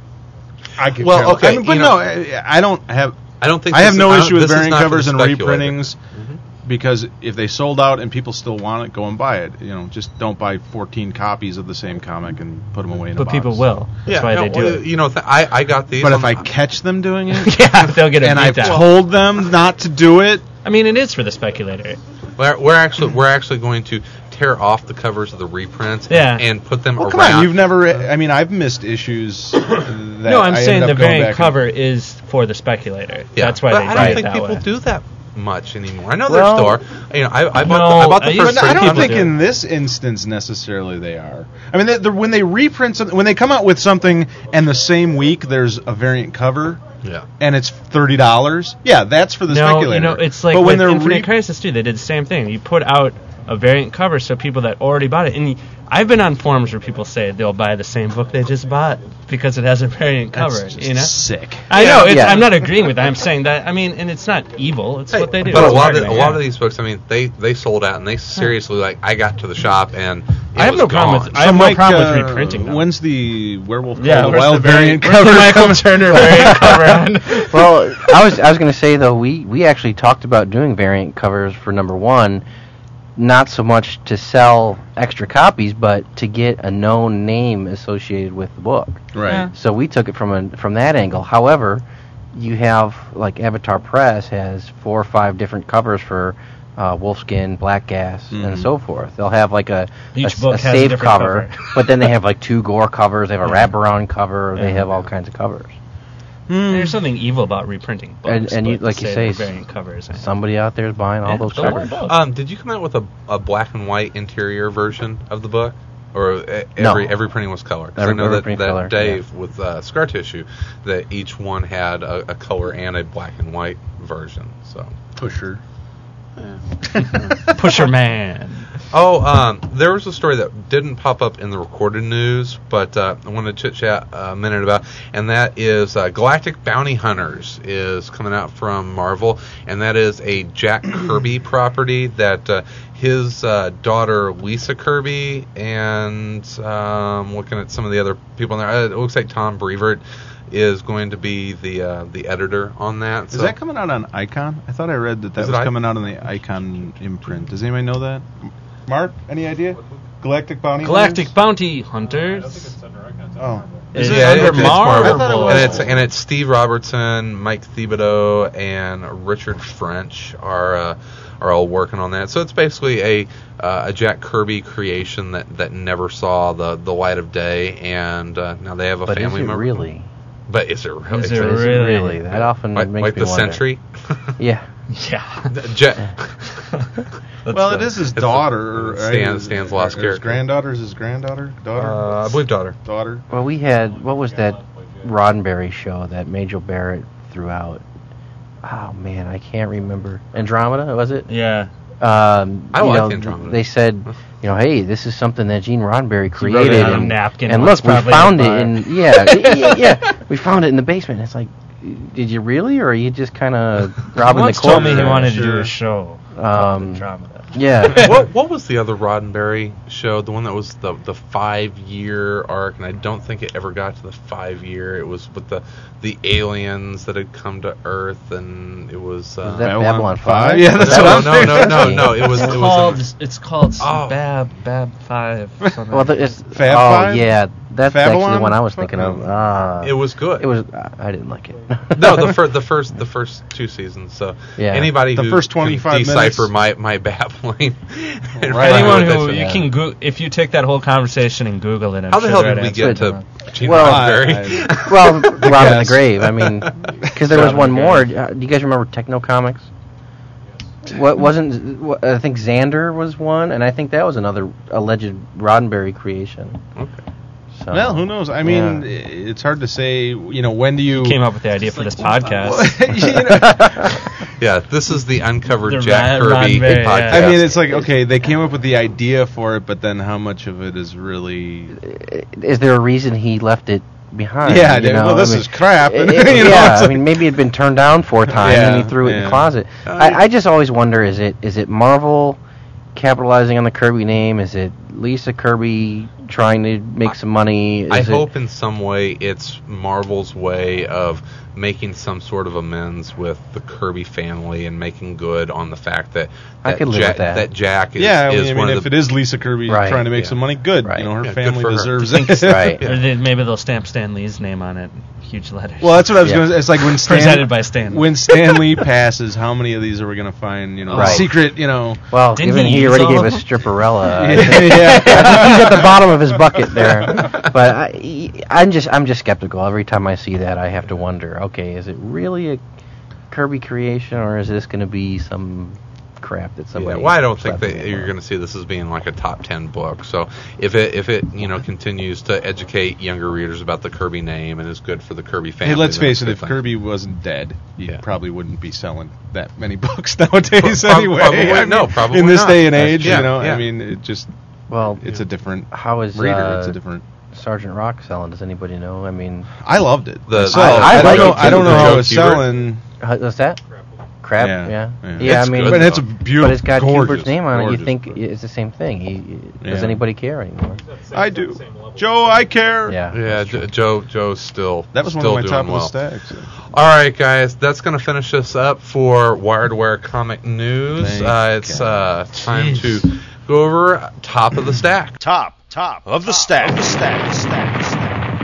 I could Well, care less. okay, I mean, but you no, know- I, I don't have. I don't think I have this no is- I issue don't- with this is variant not for covers the and speculator. reprintings because if they sold out and people still want it, go and buy it. You know, just don't buy fourteen copies of the same comic and put them away in a But box. people will. That's Yeah, why no, they do well, it. You know, th- I I got these. But on if I the- catch them doing it, Yeah, they'll get a and I've beat down. told them not to do it, I mean, it is for the speculator. We're, we're actually we're actually going to tear off the covers of the reprints Yeah. and put them well, around. come on, you've never. I mean, I've missed issues. that No, I'm I saying ended the up going variant back cover is for the speculator. yeah. That's why but they I do don't it think that people way. do that much anymore. I know Well- there still are. You know, I, I bought No, the, I bought I the used first But to I print don't people think do. in this instance necessarily they are. I mean, they, they're- when they reprint something, when they come out with something, and the same week there's a variant cover, Yeah. and it's thirty dollars. Yeah, that's for the No, speculator. you know, it's like but when with they're Infinite re- Crisis too. They did the same thing. You put out a variant cover so people that already bought it. And you, I've been on forums where people say they'll buy the same book they just bought because it has a variant That's cover. just You know, sick. I know. It's, Yeah. I'm not agreeing with that. I'm saying that. I mean, and it's not evil. It's Hey, what they do. But a It's lot of the, a marketing, lot yeah. of these books, I mean, they they sold out, and they seriously like. I got to the shop and it I have was no problem gone. with- I have no problem with reprinting them. When's the Werewolf Yeah, Called where's Wild the variant, variant where's the cover? Michael coming? Turner variant cover on? Well, I was I was going to say though we we actually talked about doing variant covers for number one, not so much to sell extra copies, but to get a known name associated with the book. Right. Yeah. So we took it from a, from that angle. However, you have like Avatar Press has four or five different covers for uh, Wolfskin, Black Gas, and Mhm. so forth. They'll have like a, Each a, book a has a safe different cover, cover. but then they have like two gore covers. They have a Yeah. wraparound cover. They Yeah. have all kinds of covers. There's something evil about reprinting books. And- and you- but to like you say say, they're variant covers. I- Somebody out there is buying all Yeah, those don't worry covers. about it. Um, did you come out with a, a black and white interior version of the book? Or uh, No. every every printing was color? 'Cause Every- I know every that, printing that color, Dave with uh, Scar Tissue, that each one had a, a color and a black and white version. So Pusher. Pusher Man. Oh, um, there was a story that didn't pop up in the recorded news, but uh, I wanted to chit chat a minute about, and that is uh, Galactic Bounty Hunters is coming out from Marvel, and that is a Jack Kirby property that uh, his uh, daughter Lisa Kirby and um, looking at some of the other people in there, uh, it looks like Tom Brevoort is going to be the uh, the editor on that. Is so. that coming out on Icon? I thought I read that that Is it was I- coming out on the Icon imprint. Does anybody know that? Mark, any idea? Galactic Bounty Galactic Hunters? Bounty I Hunters. think it's under Icon. Oh. Is Is it it under it's Marvel? I thought it was. and it's and it's Steve Robertson, Mike Thibodeau, and Richard French are uh, are all working on that. So it's basically a uh, a Jack Kirby creation that, that never saw the, the light of day, and uh, now they have a But is family it member. really? But is it really? Is Is it it really? really? That often like, makes like me the wonder. Sentry? Yeah. Yeah. Jack. Well, it is his It's the- daughter, right? Stan- His- Stan's lost his character. granddaughter is his granddaughter? Daughter? Uh, I believe daughter. daughter? Well, we had, what was that Roddenberry show that Major Barrett threw out? Oh, man, I can't remember. Andromeda, was it? Yeah. Um, I you like know, Andromeda. They said, you know, hey, this is something that Gene Roddenberry wrote created. it on a and, napkin and once, look, we probably found in it a in, yeah, yeah, yeah, we found it in the basement. It's like, did you really, or are you just kind of robbing the Once corpse? told me he there? wanted to do Sure. a show. Um, Andromeda. Yeah. what what was the other Roddenberry show? The one that was the the five year arc, and I don't think it ever got to the five year. It was with the the aliens that had come to Earth, and it was. Uh, Was that Babylon Babylon five? five? Yeah, that's no, what I'm no, no, thinking. no, no. It was. It's It called. was. It's called Oh. Bab Bab Five. something. Well, the, it's, Fab oh, Five? yeah, that's actually the Fabulon? one I was thinking of. Ah, It was good. It was. I I didn't like it. no, the first, the first, the first two seasons. So Yeah. anybody The who first can twenty-five decipher minutes. my my babbling. and Right. find Anyone out that who shit- you Yeah. can go if you take that whole conversation and Google it. I'm How the sure hell the did right we answer get is to no. Gene Well, Roddenberry? well, Rob in the Yes. Grave. I mean, because there was Rob in one the more. Grave. Uh, do you guys remember Techno Comics? What wasn't? What, I think Xander was one, and I think that was another alleged Roddenberry creation. Okay. So, Well, who knows? I mean, yeah. it's hard to say, you know, when do you... Came up with the idea for this podcast. You know, Yeah, this is the Uncovered The Jack Rod- Kirby Roddenberry, podcast. yeah. I mean, it's like, okay, they came up with the idea for it, but then how much of it is really... Is there a reason he left it behind? Yeah, you dude, know? well, this I mean, is crap. it- You know, yeah, it's I like- mean, maybe it'd been turned down four times and Yeah, he threw it in yeah. the closet. Uh, I, I just always wonder: is it is it Marvel capitalizing on the Kirby name? Is it Lisa Kirby trying to make some money? Is I it, hope in some way it's Marvel's way of making some sort of amends with the Kirby family and making good on the fact that, I that, could live Jack, with that. Jack is, yeah, I is mean, I one mean, of if the... it is Lisa Kirby Right. trying to make Yeah. some money, good. Right. You know, her Yeah, good family for her. deserves Think- it. Right. Or they, maybe they'll stamp Stan Lee's name on it, huge letters. Well, that's what I was Yeah. going to say. It's like when Stan, Presented by Stan Lee. when Stan Lee passes, how many of these are we going to find, you know, Right. secret, you know... Well, Didn't given he he, use already all gave of us them? Stripperella, I Yeah, think, yeah. I think he's at the bottom of his bucket there. But I, I'm just I'm just skeptical. Every time I see that, I have to wonder: okay, is it really a Kirby creation, or is this going to be some crap that Yeah, somebody? well, I don't think slapped that the name you're on? going to see this as being like a top ten book. So if it if it you know continues to educate younger readers about the Kirby name and is good for the Kirby family, Hey, let's then face it's it, a if good thing. Kirby wasn't dead, you Yeah. probably wouldn't be selling that many books nowadays Prob- anyway. probably- I mean, no, probably in this not. day and age, Yeah, you know, yeah. I mean, it just, Well, it's a different how is reader. uh, it's a different... Sergeant Rock selling? Does anybody know? I mean, I loved it. The- So, I- I, I don't like know. it I don't too. know how Joe it's Kubert. selling. how, what's that? Crap. Yeah, Yeah. yeah. Yeah, It's I mean, good, But it's a though. beautiful, but it's got gorgeous, Kubert's name on it. You gorgeous think book. it's the same thing? He, does Yeah. anybody care anymore? I do. Joe, I care. Yeah. Yeah, Jo- Joe Joe's still That was one still of my doing top well. of the stacks. All right, guys, that's going to finish us up for Wired Wire Comic News. Thank Uh, it's uh, time Jeez. to go over top of the stack. Top, top of the stack. Of the stack, stack, stack.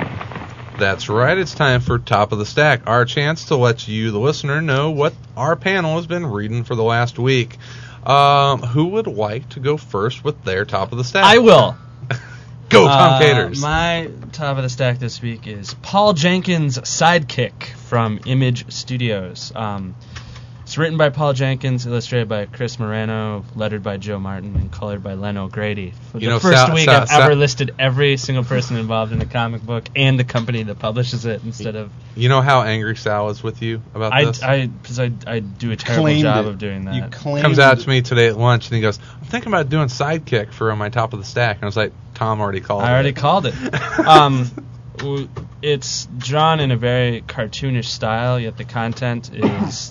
That's right. It's time for Top of the Stack, our chance to let you, the listener, know what our panel has been reading for the last week. Um, who would like to go first with their Top of the Stack? I will. Go, Tom Uh, Caters. My top of the stack this week is Paul Jenkins' Sidekick from Image Studios. Um, It's written by Paul Jenkins, illustrated by Chris Moreno, lettered by Joe Martin, and colored by Len O'Grady. For You the know, first Sal- week Sal- I've Sal- ever listed every single person involved in a comic book and the company that publishes it instead of... You know how angry Sal is with you about I, this? I, because I, I do a terrible Claimed job it. of doing You that. claimed Comes out it. to me today at lunch and he goes, I'm thinking about doing Sidekick for my top of the stack. And I was like, Tom already called I already it. called it. um, w- it's drawn in a very cartoonish style, yet the content is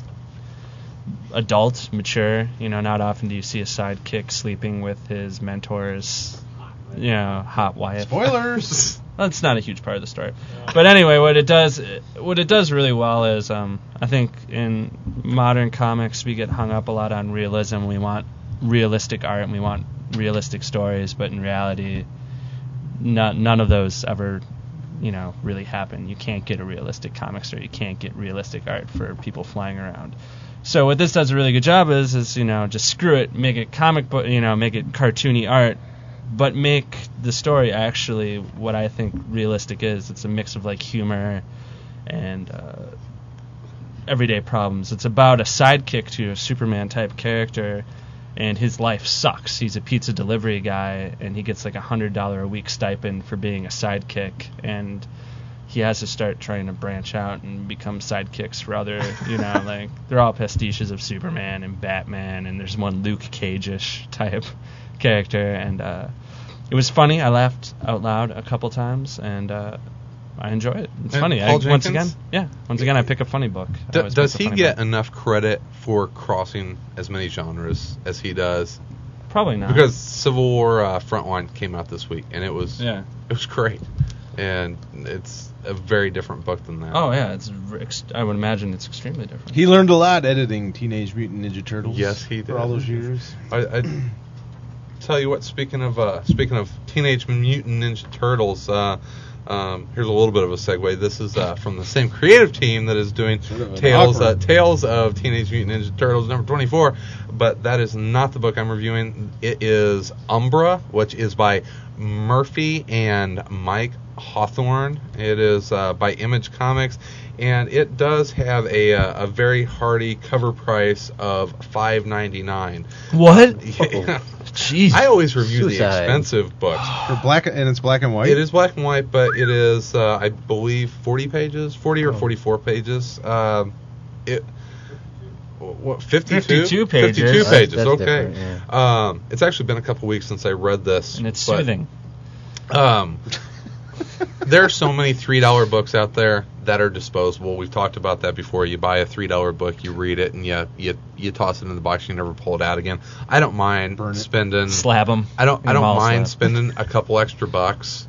adult, mature. You know, not often do you see a sidekick sleeping with his mentor's, you know, hot wife. Spoilers. That's not a huge part of the story. But anyway, what it does, what it does really well is, um, I think in modern comics we get hung up a lot on realism. We want realistic art and we want realistic stories, but in reality, not, none of those ever, you know, really happen. You can't get a realistic comic story. You can't get realistic art for people flying around. So what this does a really good job is, is you know, just screw it, make it comic book, you know, make it cartoony art, but make the story actually what I think realistic is. It's a mix of like humor and uh, everyday problems. It's about a sidekick to a Superman type character, and his life sucks. He's a pizza delivery guy, and he gets like a hundred dollar a week stipend for being a sidekick, and he has to start trying to branch out and become sidekicks for other, you know, like they're all pastiches of Superman and Batman, and there's one Luke Cage-ish type character, and uh, it was funny. I laughed out loud a couple times, and uh, I enjoy it. It's And funny. I, Paul once Jenkins? again, yeah, once again, I pick a funny book. I D- always does pick a he funny get book. enough credit for crossing as many genres as he does? Probably not. Because Civil War uh, Frontline came out this week, and it was Yeah. it was great, and it's a very different book than that. Oh yeah, it's. v- Ex- I would imagine it's extremely different. He learned a lot editing Teenage Mutant Ninja Turtles. Yes, he did. For all those years. I, I tell you what. Speaking of uh, speaking of Teenage Mutant Ninja Turtles, uh, um, here's a little bit of a segue. This is uh, from the same creative team that is doing Sort of an Tales uh, awkward- Tales of Teenage Mutant Ninja Turtles number twenty-four, but that is not the book I'm reviewing. It is Umbra, which is by Murphy and Mike Hawthorne. It is uh, by Image Comics, and it does have a uh, a very hearty cover price of five ninety-nine. What? Yeah. Jeez. I always review the Suicide. expensive books. For black and it's black and white. It is black and white, but it is, uh, I believe, forty pages, forty or forty-four pages. Um, it, what, fifty-two? fifty-two pages. fifty-two That's- pages. that's Okay. different, yeah. Um, it's actually been a couple weeks since I read this, And it's but, soothing. Um, there are so many three dollar books out there that are disposable. We've talked about that before. You buy a three dollar book, you read it, and you you you toss it in the box. You never pull it out again. I don't mind Burn it. spending. Slab them. I don't. I don't mind slab. spending a couple extra bucks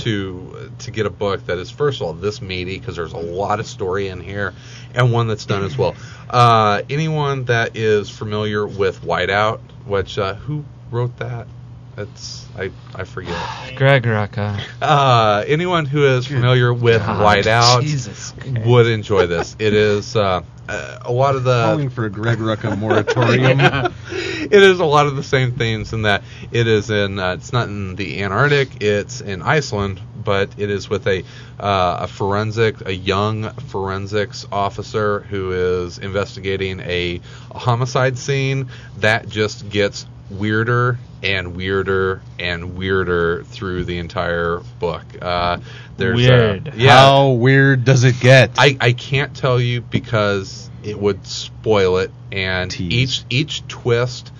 to to get a book that is, first of all, this meaty, because there's a lot of story in here, and one that's done as well. Uh, anyone that is familiar with Whiteout, which uh, who wrote that? It's I I forget. Greg Rucka. Uh, anyone who is familiar with God, Whiteout Jesus Christ. would enjoy this. It is uh, uh, a lot of the Calling for a Greg Rucka moratorium. it is a lot of the same themes in that it is in uh, it's not in the Antarctic, it's in Iceland, but it is with a uh, a forensic a young forensics officer who is investigating a, a homicide scene that just gets weirder and weirder and weirder through the entire book. Uh, there's Weird. Uh, yeah, How weird does it get? I, I can't tell you because it would spoil it, and Tease. each each twist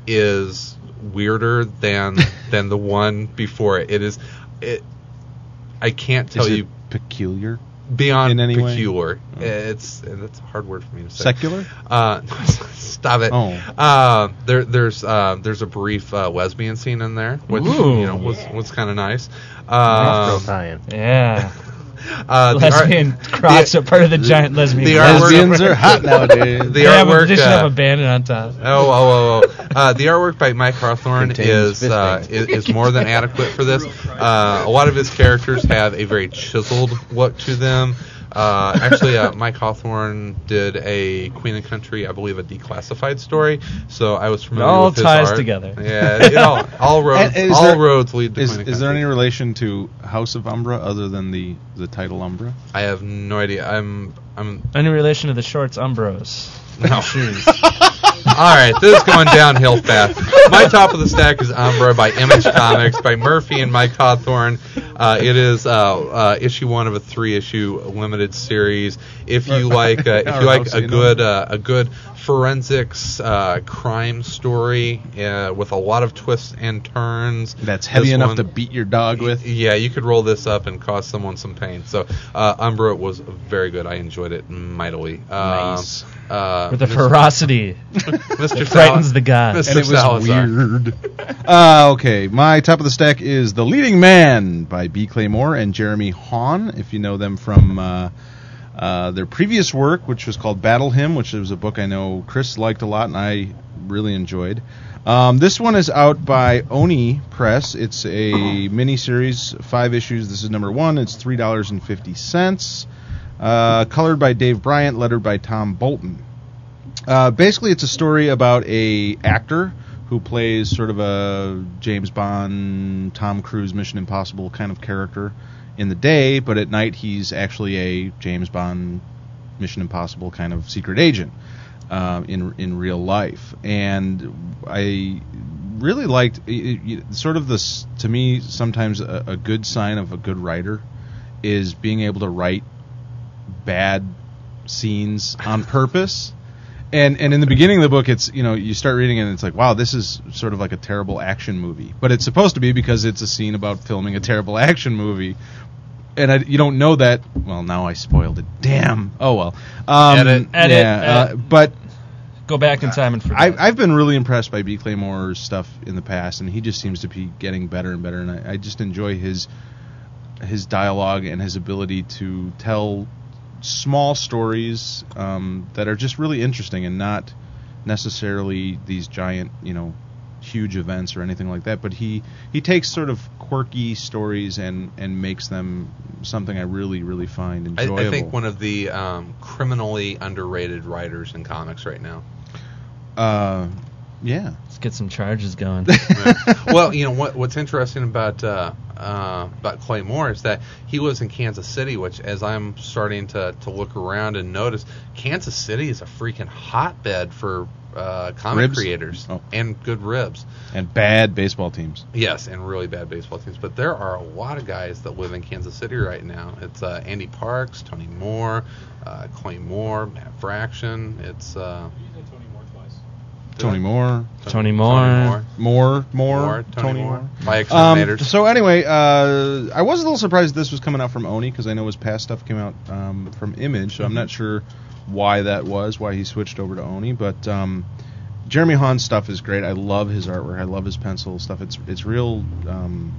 is weirder than than the one before it. It is it. I can't tell Is it you peculiar? beyond in any way? peculiar. Oh. It's that's a hard word for me to say. Secular? Uh, stop it. Oh. Uh, there there's uh, there's a brief uh, lesbian scene in there, which Ooh. you know was was kind of nice. Real Um, tie-in. Yeah. uh, the art- Lesbian crops are part of the giant lesbian. the club. artwork- Lesbians are hot nowadays. The They have a artwork, edition uh, of a bandit on top. Oh, oh, oh, oh. Uh, the artwork by Mike Hawthorne Contains is, uh, fisting. is is more than adequate for this. Uh, a lot of his characters have a very chiseled look to them. Uh, actually, uh, Mike Hawthorne did a Queen and Country, I believe, a declassified story. So I was familiar all with his ties art. together. Yeah, it all, all roads, And is all there- roads lead to Is, Queen and is there Country. any relation to House of Umbra other than the, the title Umbra? I have no idea. I'm I'm Any relation to the shorts Umbros? No. All right, this is going downhill fast. My top of the stack is Umbra by Image Comics by Murphy and Mike Hawthorne. Uh, it is uh, uh, issue one of a three-issue limited series. If you like, uh, if you like a good uh, a good forensics uh, crime story uh, with a lot of twists and turns, that's heavy this enough one, to beat your dog with. Yeah, you could roll this up and cause someone some pain. So uh, Umbra was very good. I enjoyed it mightily. Nice. Um, uh, With the Mister ferocity Mister that frightens the gods. Mister And it was Salazar. weird. uh, okay, my top of the stack is The Leading Man by B. Claymore and Jeremy Hawn. If you know them from uh, uh, their previous work, which was called Battle Hymn, which was a book I know Chris liked a lot and I really enjoyed. Um, this one is out by Oni Press. It's a mini-series, five issues. This is number one. It's three dollars and fifty cents. Uh, colored by Dave Bryant, lettered by Tom Bolton. Uh, basically, it's a story about a actor who plays sort of a James Bond, Tom Cruise, Mission Impossible kind of character in the day, but at night he's actually a James Bond, Mission Impossible kind of secret agent uh, in in real life. And I really liked it, it, sort of this, to me, sometimes a, a good sign of a good writer is being able to write bad scenes on purpose. And and in the beginning of the book, it's, you know, you start reading it and it's like, wow, this is sort of like a terrible action movie. But it's supposed to be because it's a scene about filming a terrible action movie. And I, you don't know that. Well, now I spoiled it. Damn. Oh, well. Um, Edit. Edit. Yeah, Edit. Uh, but Go back in time and forget. I, I've been really impressed by B. Claymore's stuff in the past, and he just seems to be getting better and better. And I, I just enjoy his his dialogue and his ability to tell small stories um, that are just really interesting and not necessarily these giant, you know, huge events or anything like that. But he, he takes sort of quirky stories and, and makes them something I really, really find enjoyable. I, I think one of the um, criminally underrated writers in comics right now. Uh, yeah. Let's get some charges going. Yeah. Well, you know what? What's interesting about uh, uh, about Claymore is that he was in Kansas City, which, as I'm starting to, to look around and notice, Kansas City is a freaking hotbed for uh, comic Ribs? creators Oh. and good ribs. And bad baseball teams. Yes, and really bad baseball teams. But there are a lot of guys that live in Kansas City right now. It's uh, Andy Parks, Tony Moore, uh, Claymore, Matt Fraction. It's uh, Tony Moore. Tony Moore. Tony Moore. More, more, More, Tony, Tony Moore. Moore. By Um, Exterminators. so anyway, uh, I was a little surprised this was coming out from Oni because I know his past stuff came out um, from Image, so I'm not sure why that was, why he switched over to Oni. But um, Jeremy Hahn's stuff is great. I love his artwork. I love his pencil stuff. It's it's real. Um,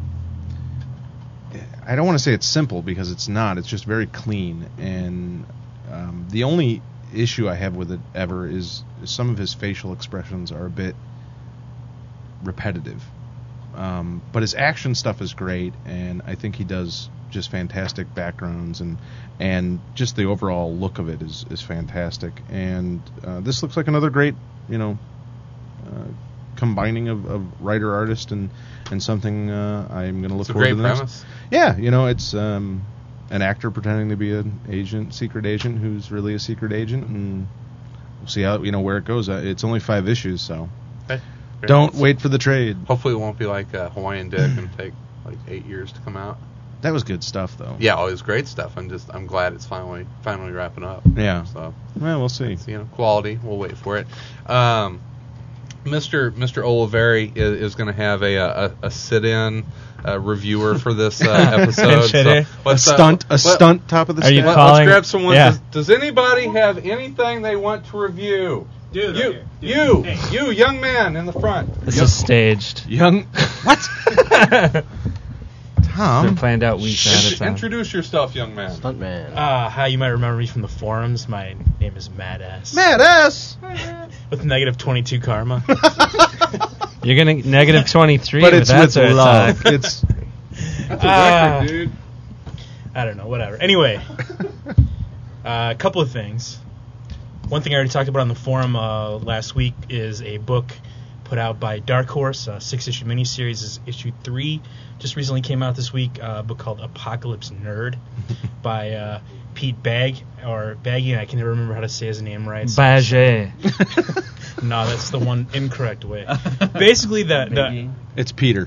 I don't want to say it's simple because it's not. It's just very clean. And um, the only issue I have with it ever is, is some of his facial expressions are a bit repetitive. Um, but his action stuff is great, and I think he does just fantastic backgrounds, and and just the overall look of it is, is fantastic. And uh, this looks like another great, you know, uh, combining of, of writer artist and and something uh, I'm going to look It's a forward great to the next. premise. Yeah, you know, it's um, an actor pretending to be an agent, secret agent who's really a secret agent, and we'll see how, you know, where it goes. Uh, it's only five issues, so Okay. Very don't nice. wait for the trade. Hopefully it won't be like uh, Hawaiian Dick and take like eight years to come out. That was good stuff, though. Yeah, oh, it was great stuff. I'm just I'm glad it's finally finally wrapping up. Yeah. So Well, we'll see. it's, you know, quality. We'll wait for it. Um, Mister Mister Oliveri is, is going to have a a, a sit-in uh, reviewer for this uh, episode. so a let's, uh, stunt, a let- stunt top of the Are you stack. let, calling- Let's grab someone. yeah. Does, does anybody have anything they want to review? Dude, you, okay, dude. you, Hey. you, young man in the front. This Yep. is staged. Young. What? Been Tom? planned out weeks ahead of Int- time. introduce yourself, young man. Stuntman. Uh, how you might remember me from the forums, my name is Mad Ass. Mad ass. With negative twenty-two karma. You're gonna negative twenty-three, But with it's that with sort of love. time. It's That's a Ah. record, dude. I don't know, whatever. Anyway, uh, a couple of things. One thing I already talked about on the forum uh, last week is a book put put out by Dark Horse, a six-issue miniseries. Is issue three just recently came out this week. Uh, a book called Apocalypse Nerd by uh, Pete Bagg or Baggy. I can never remember how to say his name right. So Bagé. No, that's the one incorrect way. Basically, the, the it's Peter.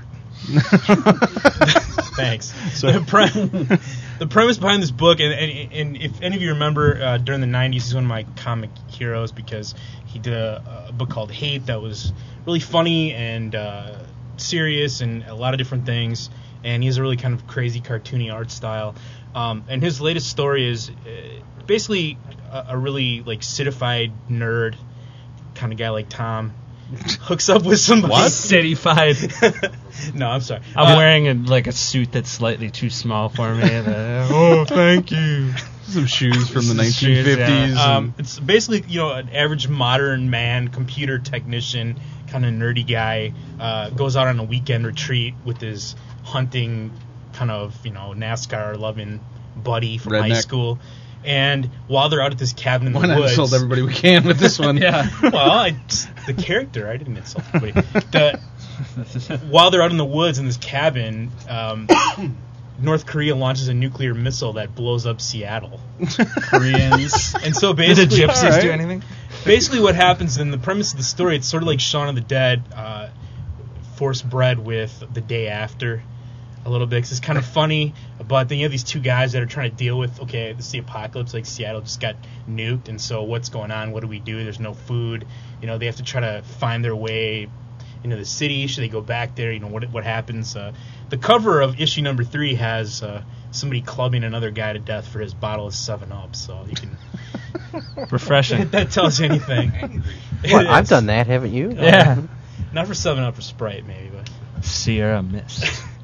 Thanks. So the, pre- the premise behind this book, and, and, and if any of you remember, uh, during the nineties, he's one of my comic heroes because he did a, a book called Hate that was really funny and uh, serious and a lot of different things. And he has a really kind of crazy cartoony art style. Um, and his latest story is uh, basically a, a really like citified nerd kind of guy like Tom hooks up with somebody. What? Citified. No, I'm sorry. I'm Uh, wearing a, like a suit that's slightly too small for me. Uh, oh, thank you. Some shoes from the Some nineteen shoes, fifties. yeah. Um, it's basically, you know, an average modern man, computer technician, kind of nerdy guy, uh, goes out on a weekend retreat with his hunting, kind of, you know, NASCAR-loving buddy from high Redneck. school. And while they're out at this cabin in Why the not woods, insult everybody we can with this one? yeah. Well, I, the character, I didn't insult anybody. The, while they're out in the woods in this cabin, um, North Korea launches a nuclear missile that blows up Seattle. Koreans. And so Did the basically, gypsies Alright. do anything? basically what happens in the premise of the story, it's sort of like Shaun of the Dead, uh, forced bred with The Day After a little bit, 'cause it's kind of funny, but then you have these two guys that are trying to deal with, okay, this is the apocalypse, like Seattle just got nuked, and so what's going on, what do we do, there's no food, you know, they have to try to find their way into the city, should they go back there, you know, what what happens. Uh, the cover of issue number three has uh, somebody clubbing another guy to death for his bottle of seven up, so you can... Refreshing. If that tells you anything. Well, It I've is. done that, haven't you? Yeah. Not for seven up or Sprite, maybe, but... Sierra Mist.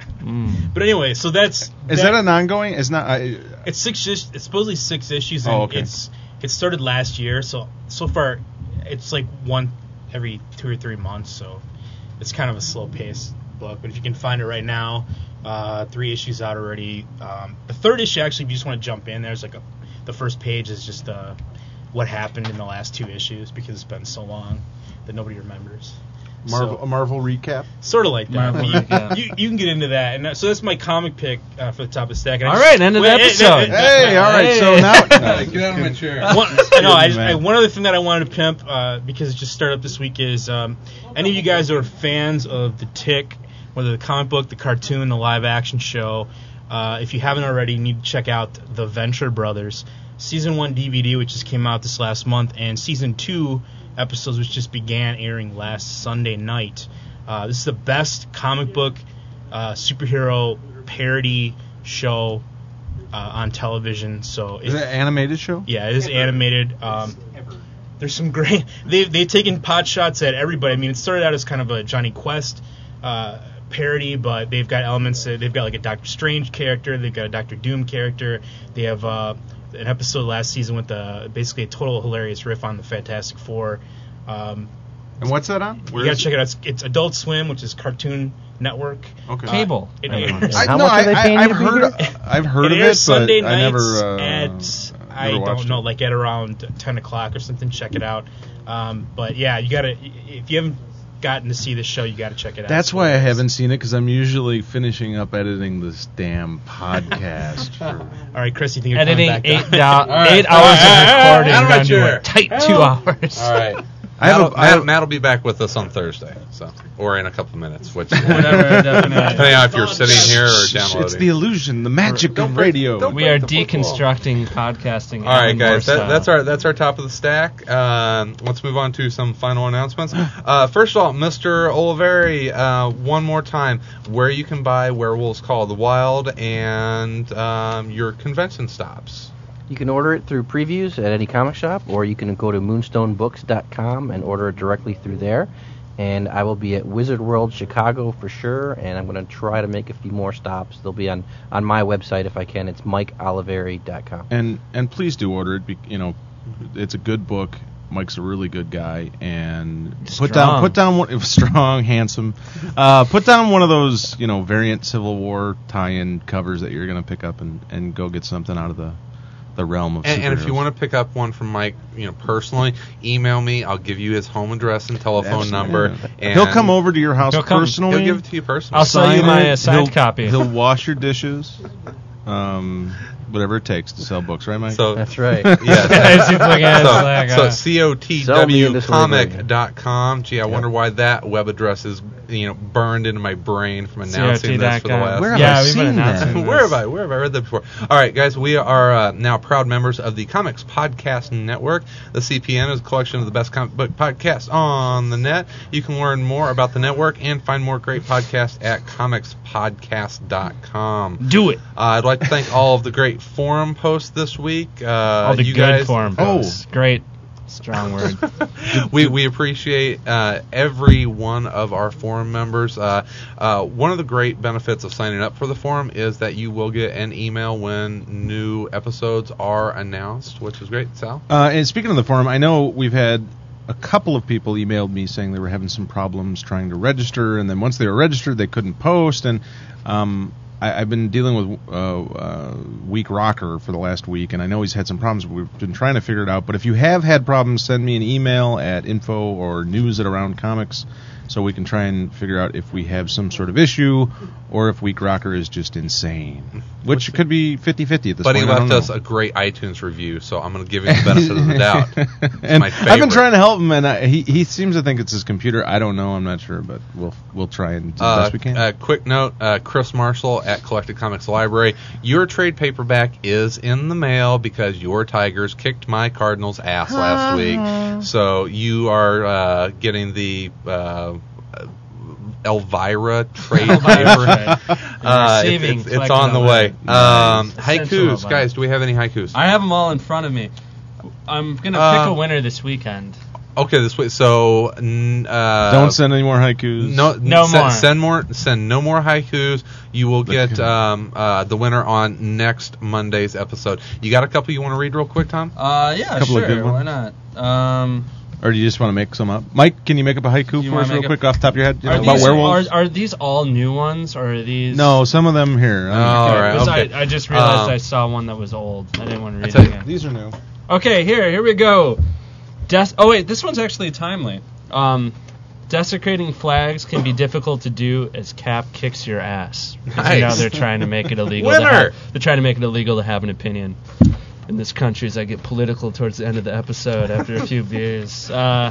Mm. But anyway, so that's... Is that an ongoing? It's not. I, It's six. Is- It's supposedly six issues, and Oh, okay. it's it started last year. So so far, it's like one every two or three months. So it's kind of a slow paced book. But if you can find it right now, uh, three issues out already. Um, the third issue, actually, if you just want to jump in, there's like a the first page is just uh, what happened in the last two issues because it's been so long that nobody remembers. Marvel, So- a Marvel recap. Sort of like that. Marvel, you, yeah. you, you can get into that, and that, so that's my comic pick uh, for the top of the stack. And I All just- right, end of the Wait, episode. Hey, all right. So Hey. now, Get out of my chair. One, no, I, Man. I, one other thing that I wanted to pimp uh, because it just started up this week is um, any of you guys who are fans of The Tick, whether the comic book, the cartoon, the live action show, uh, if you haven't already, you need to check out The Venture Brothers season one D V D, which just came out this last month, and season two episodes, which just began airing last Sunday night. Uh, this is the best comic book uh, superhero parody show uh, on television. So is it- it an animated show? yeah, it is animated. Um, there's some great. They've they've taken pot shots at everybody. I mean, it started out as kind of a Johnny Quest uh, parody, but they've got elements. That, they've got like a Doctor Strange character. They've got a Doctor Doom character. They have uh, an episode last season with the basically a total hilarious riff on the Fantastic Four. Um, And what's that on? you gotta check it out. It's, it's Adult Swim, which is Cartoon Network. Okay. Cable. It Right. airs- I, How no, much are they I, paying I, you I've to be heard. here? I've heard it of airs it, but Sunday I nights never. Uh, at I never don't watched know, it. like at around ten o'clock or something. Check it out. Um, but yeah, you gotta if you haven't gotten to see this show, you gotta check it out. That's It's why I hilarious. haven't seen it, because I'm usually finishing up editing this damn podcast. for, All right, Chris, you think you're Editing coming eight, back do- down? right, eight all hours right, of recording out of my down to chair. a tight two hours. All right. I have a- Matt, I have- Matt, Matt will be back with us on Thursday, so or in a couple of minutes, which Whatever, definitely. depending on if you're sitting here or downloading. it's the illusion, the magic Don't of break- radio. don't We are break the football. deconstructing podcasting. All right, Alan guys, Moore that, style. that's our that's our top of the stack. Um, let's move on to some final announcements. Uh, first of all, Mister Oliveri, uh, one more time, where you can buy Werewolves Call of the Wild and um, your convention stops. You can order it through previews at any comic shop, or you can go to moonstone books dot com and order it directly through there. And I will be at Wizard World Chicago for sure, and I'm going to try to make a few more stops. They'll be on, on my website if I can. It's mike oliveri dot com. And and please do order it. Be, you know, it's a good book. Mike's a really good guy, and Strong. put down put down one strong, handsome. Uh, put down one of those you know variant Civil War tie-in covers that you're going to pick up and, and go get something out of the the realm of And, and if superheroes. you want to pick up one from Mike, you know, personally, email me. I'll give you his home address and telephone number. And He'll come over to your house He'll come- personally. He'll give it to you personally. I'll sell you sign my it. uh, signed he'll, copy. He'll wash your dishes. Um, whatever it takes to sell books, right, Mike? So That's right. yes. As he's looking at it, it's like, so, uh, so C O T Sell me in W this comic dot com. Gee, I wonder why that web address is, you know, burned into my brain from announcing this for the last. Where have yeah, I we've been seen that? announcing Where this. have I? Where have I read that before? All right, guys, we are uh, now proud members of the Comics Podcast Network. The C P N is a collection of the best comic book podcasts on the net. You can learn more about the network and find more great podcasts at comics podcast dot com. Do it. Uh, I'd like to thank all of the great forum posts this week. Uh, All the you good guys, forum posts. Great. Strong word. we we appreciate uh, every one of our forum members. Uh, uh, one of the great benefits of signing up for the forum is that you will get an email when new episodes are announced, which is great. Sal? Uh, and speaking of the forum, I know we've had a couple of people emailed me saying they were having some problems trying to register, and then once they were registered, they couldn't post. And um, I, I've been dealing with uh, uh, Weak Rocker for the last week, and I know he's had some problems. But we've been trying to figure it out. But if you have had problems, send me an email at info or news at Around Comics, so we can try and figure out if we have some sort of issue or if Weak Rocker is just insane, which could be fifty-fifty at this But point. he I don't left us know. a great iTunes review, so I'm going to give him the benefit of the doubt. It's and my I've been favorite. trying to help him, and I, he he seems to think it's his computer. I don't know. I'm not sure, but we'll we'll try and do the Uh, best we can. uh, quick note, uh, Chris Marshall at Collected Comics Library. Your trade paperback is in the mail because your Tigers kicked my Cardinals' ass last week. So you are uh, getting the uh, Elvira trade paper. Uh, it- receiving it's, it's on the way. Collected Um, Nice. Central haikus, Elvira. guys, do we have any haikus? I have them all in front of me. I'm going to Uh, pick a winner this weekend. Okay, this week. So n- uh, Don't send any more haikus. No, No send, more. Send more. Send no more haikus. You will get um, uh, the winner on next Monday's episode. You got a couple you want to read real quick, Tom? Uh, yeah, Couple of sure. good Why ones. not? Um, Or do you just want to make some up? Mike, can you make up a haiku You for wanna us real make quick up- off the top of your head? You know, are, about these, werewolves? are, are these all new ones, or are these... No, some of them here. Oh, all right. 'Cause Okay. I, I just realized Um, I saw one that was old. I didn't want to I read tell it you- again. These are new. Okay, here, here we go. Des- oh wait, this one's actually timely. Um, desecrating flags can be difficult to do as Cap kicks your ass. Because you know Nice. they're trying to make it illegal. To Winner! have, they're trying to make it illegal to have an opinion. In this country, as I get political towards the end of the episode after a few beers. Uh,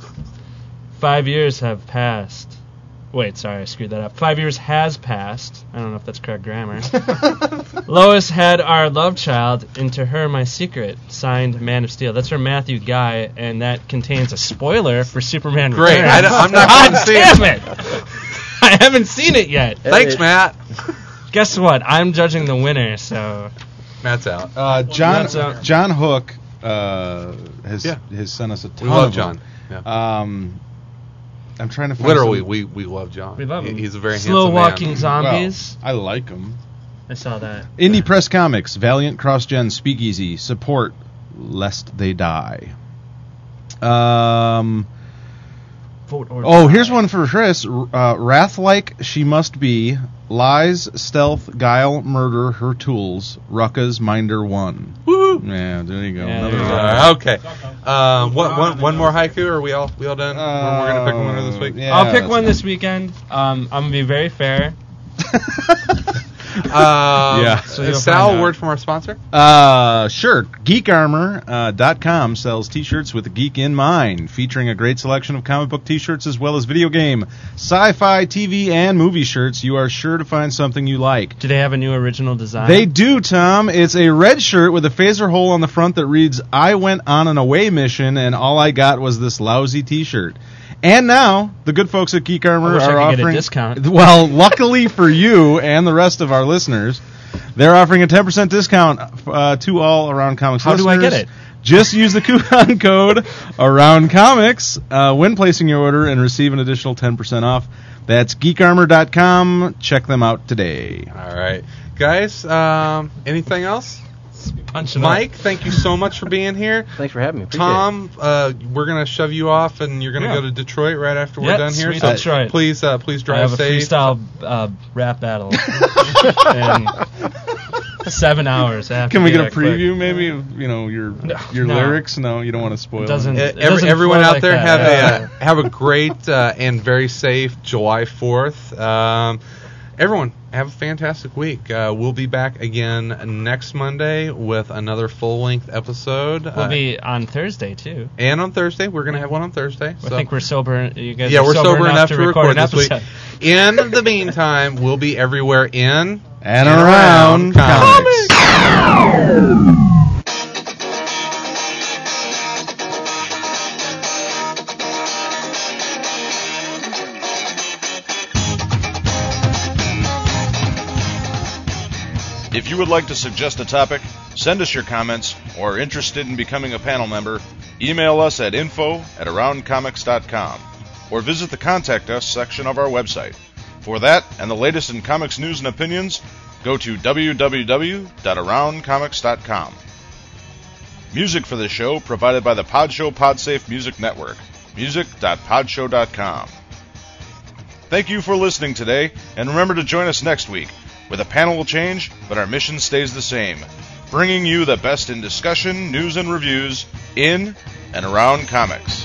five years have passed. Wait, sorry, I screwed that up. Five years has passed. I don't know if that's correct grammar. Lois had our love child, into her my secret, signed Man of Steel. That's from Matthew Guy, and that contains a spoiler for Superman Great. Returns. I don't- I'm not God going to see damn it. it! I haven't seen it yet. Thanks, Matt. Guess what? I'm judging the winner, so... Matt's out. Uh, John That's a- John Hook uh, has Yeah. has sent us a ton We love of them. John. Yeah. Um, I'm trying to find Literally, some- we, we love John. We love him. He- He's a very Slow handsome walking man. zombies. Well, I like them. I saw that. Indie Press Comics, Valiant Cross Gen Speakeasy, support lest they die. Um. Vote or Oh, die. here's one for Chris. Uh, Wrath like she must be, lies, stealth, guile, murder, her tools. Rucka's Minder one. Woo! Yeah, there you go. Yeah, Another there you one. Uh, okay. Um, what, one, one more haiku? Are we all we all done? Uh, We're gonna pick a winner this week. yeah. I'll pick that's one fine. this weekend. Um, I'm gonna be very fair. Um, Yeah. So you'll Sal, find a out. word from our sponsor. Uh, sure. Geek Armor uh, dot com sells t-shirts with a geek in mind, featuring a great selection of comic book t-shirts as well as video game, sci-fi, T V, and movie shirts. You are sure to find something you like. Do they have a new original design? They do, Tom. It's a red shirt with a phaser hole on the front that reads, I went on an away mission and all I got was this lousy t-shirt. And now, the good folks at Geek Armor I wish I are could get a offering... discount. Well, luckily for you and the rest of our listeners, they're offering a ten percent discount uh, to all Around Comics How do listeners. I get it? Just use the coupon code Around Comics uh, when placing your order and receive an additional ten percent off. That's geek armor dot com. Check them out today. All right, guys. Um, anything else? Punch it Mike, thank you so much for being here. Thanks for having me. Appreciate Tom, uh, we're gonna shove you off, and you're gonna Yeah. go to Detroit right after we're Yep, done here. sweet So Detroit. please, uh, please I drive have a safe. freestyle uh, rap battle. and Seven hours. I have Can to we do get a that quick. preview, maybe, of, you know, your your no. lyrics? No, you don't want to spoil It doesn't- them. Uh, It every, doesn't everyone flow out like there that. have Yeah. a uh, have a great uh, and very safe July fourth. Um, everyone have a fantastic week. Uh, we'll be back again next Monday with another full length episode. We'll uh, be on Thursday too. and on Thursday we're gonna have one on Thursday. I so- think we're sober. You guys yeah, are we're sober, enough, to to record, an this week. episode. In the meantime, we'll be everywhere in And around comics. If you would like to suggest a topic, send us your comments, or are interested in becoming a panel member, email us at info at around comics dot com or visit the Contact Us section of our website. For that and the latest in comics news and opinions, go to w w w dot around comics dot com. Music for this show provided by the Podshow Podsafe Music Network, music dot podshow dot com. Thank you for listening today, and remember to join us next week, where the panel will change, but our mission stays the same, bringing you the best in discussion, news, and reviews in and around comics.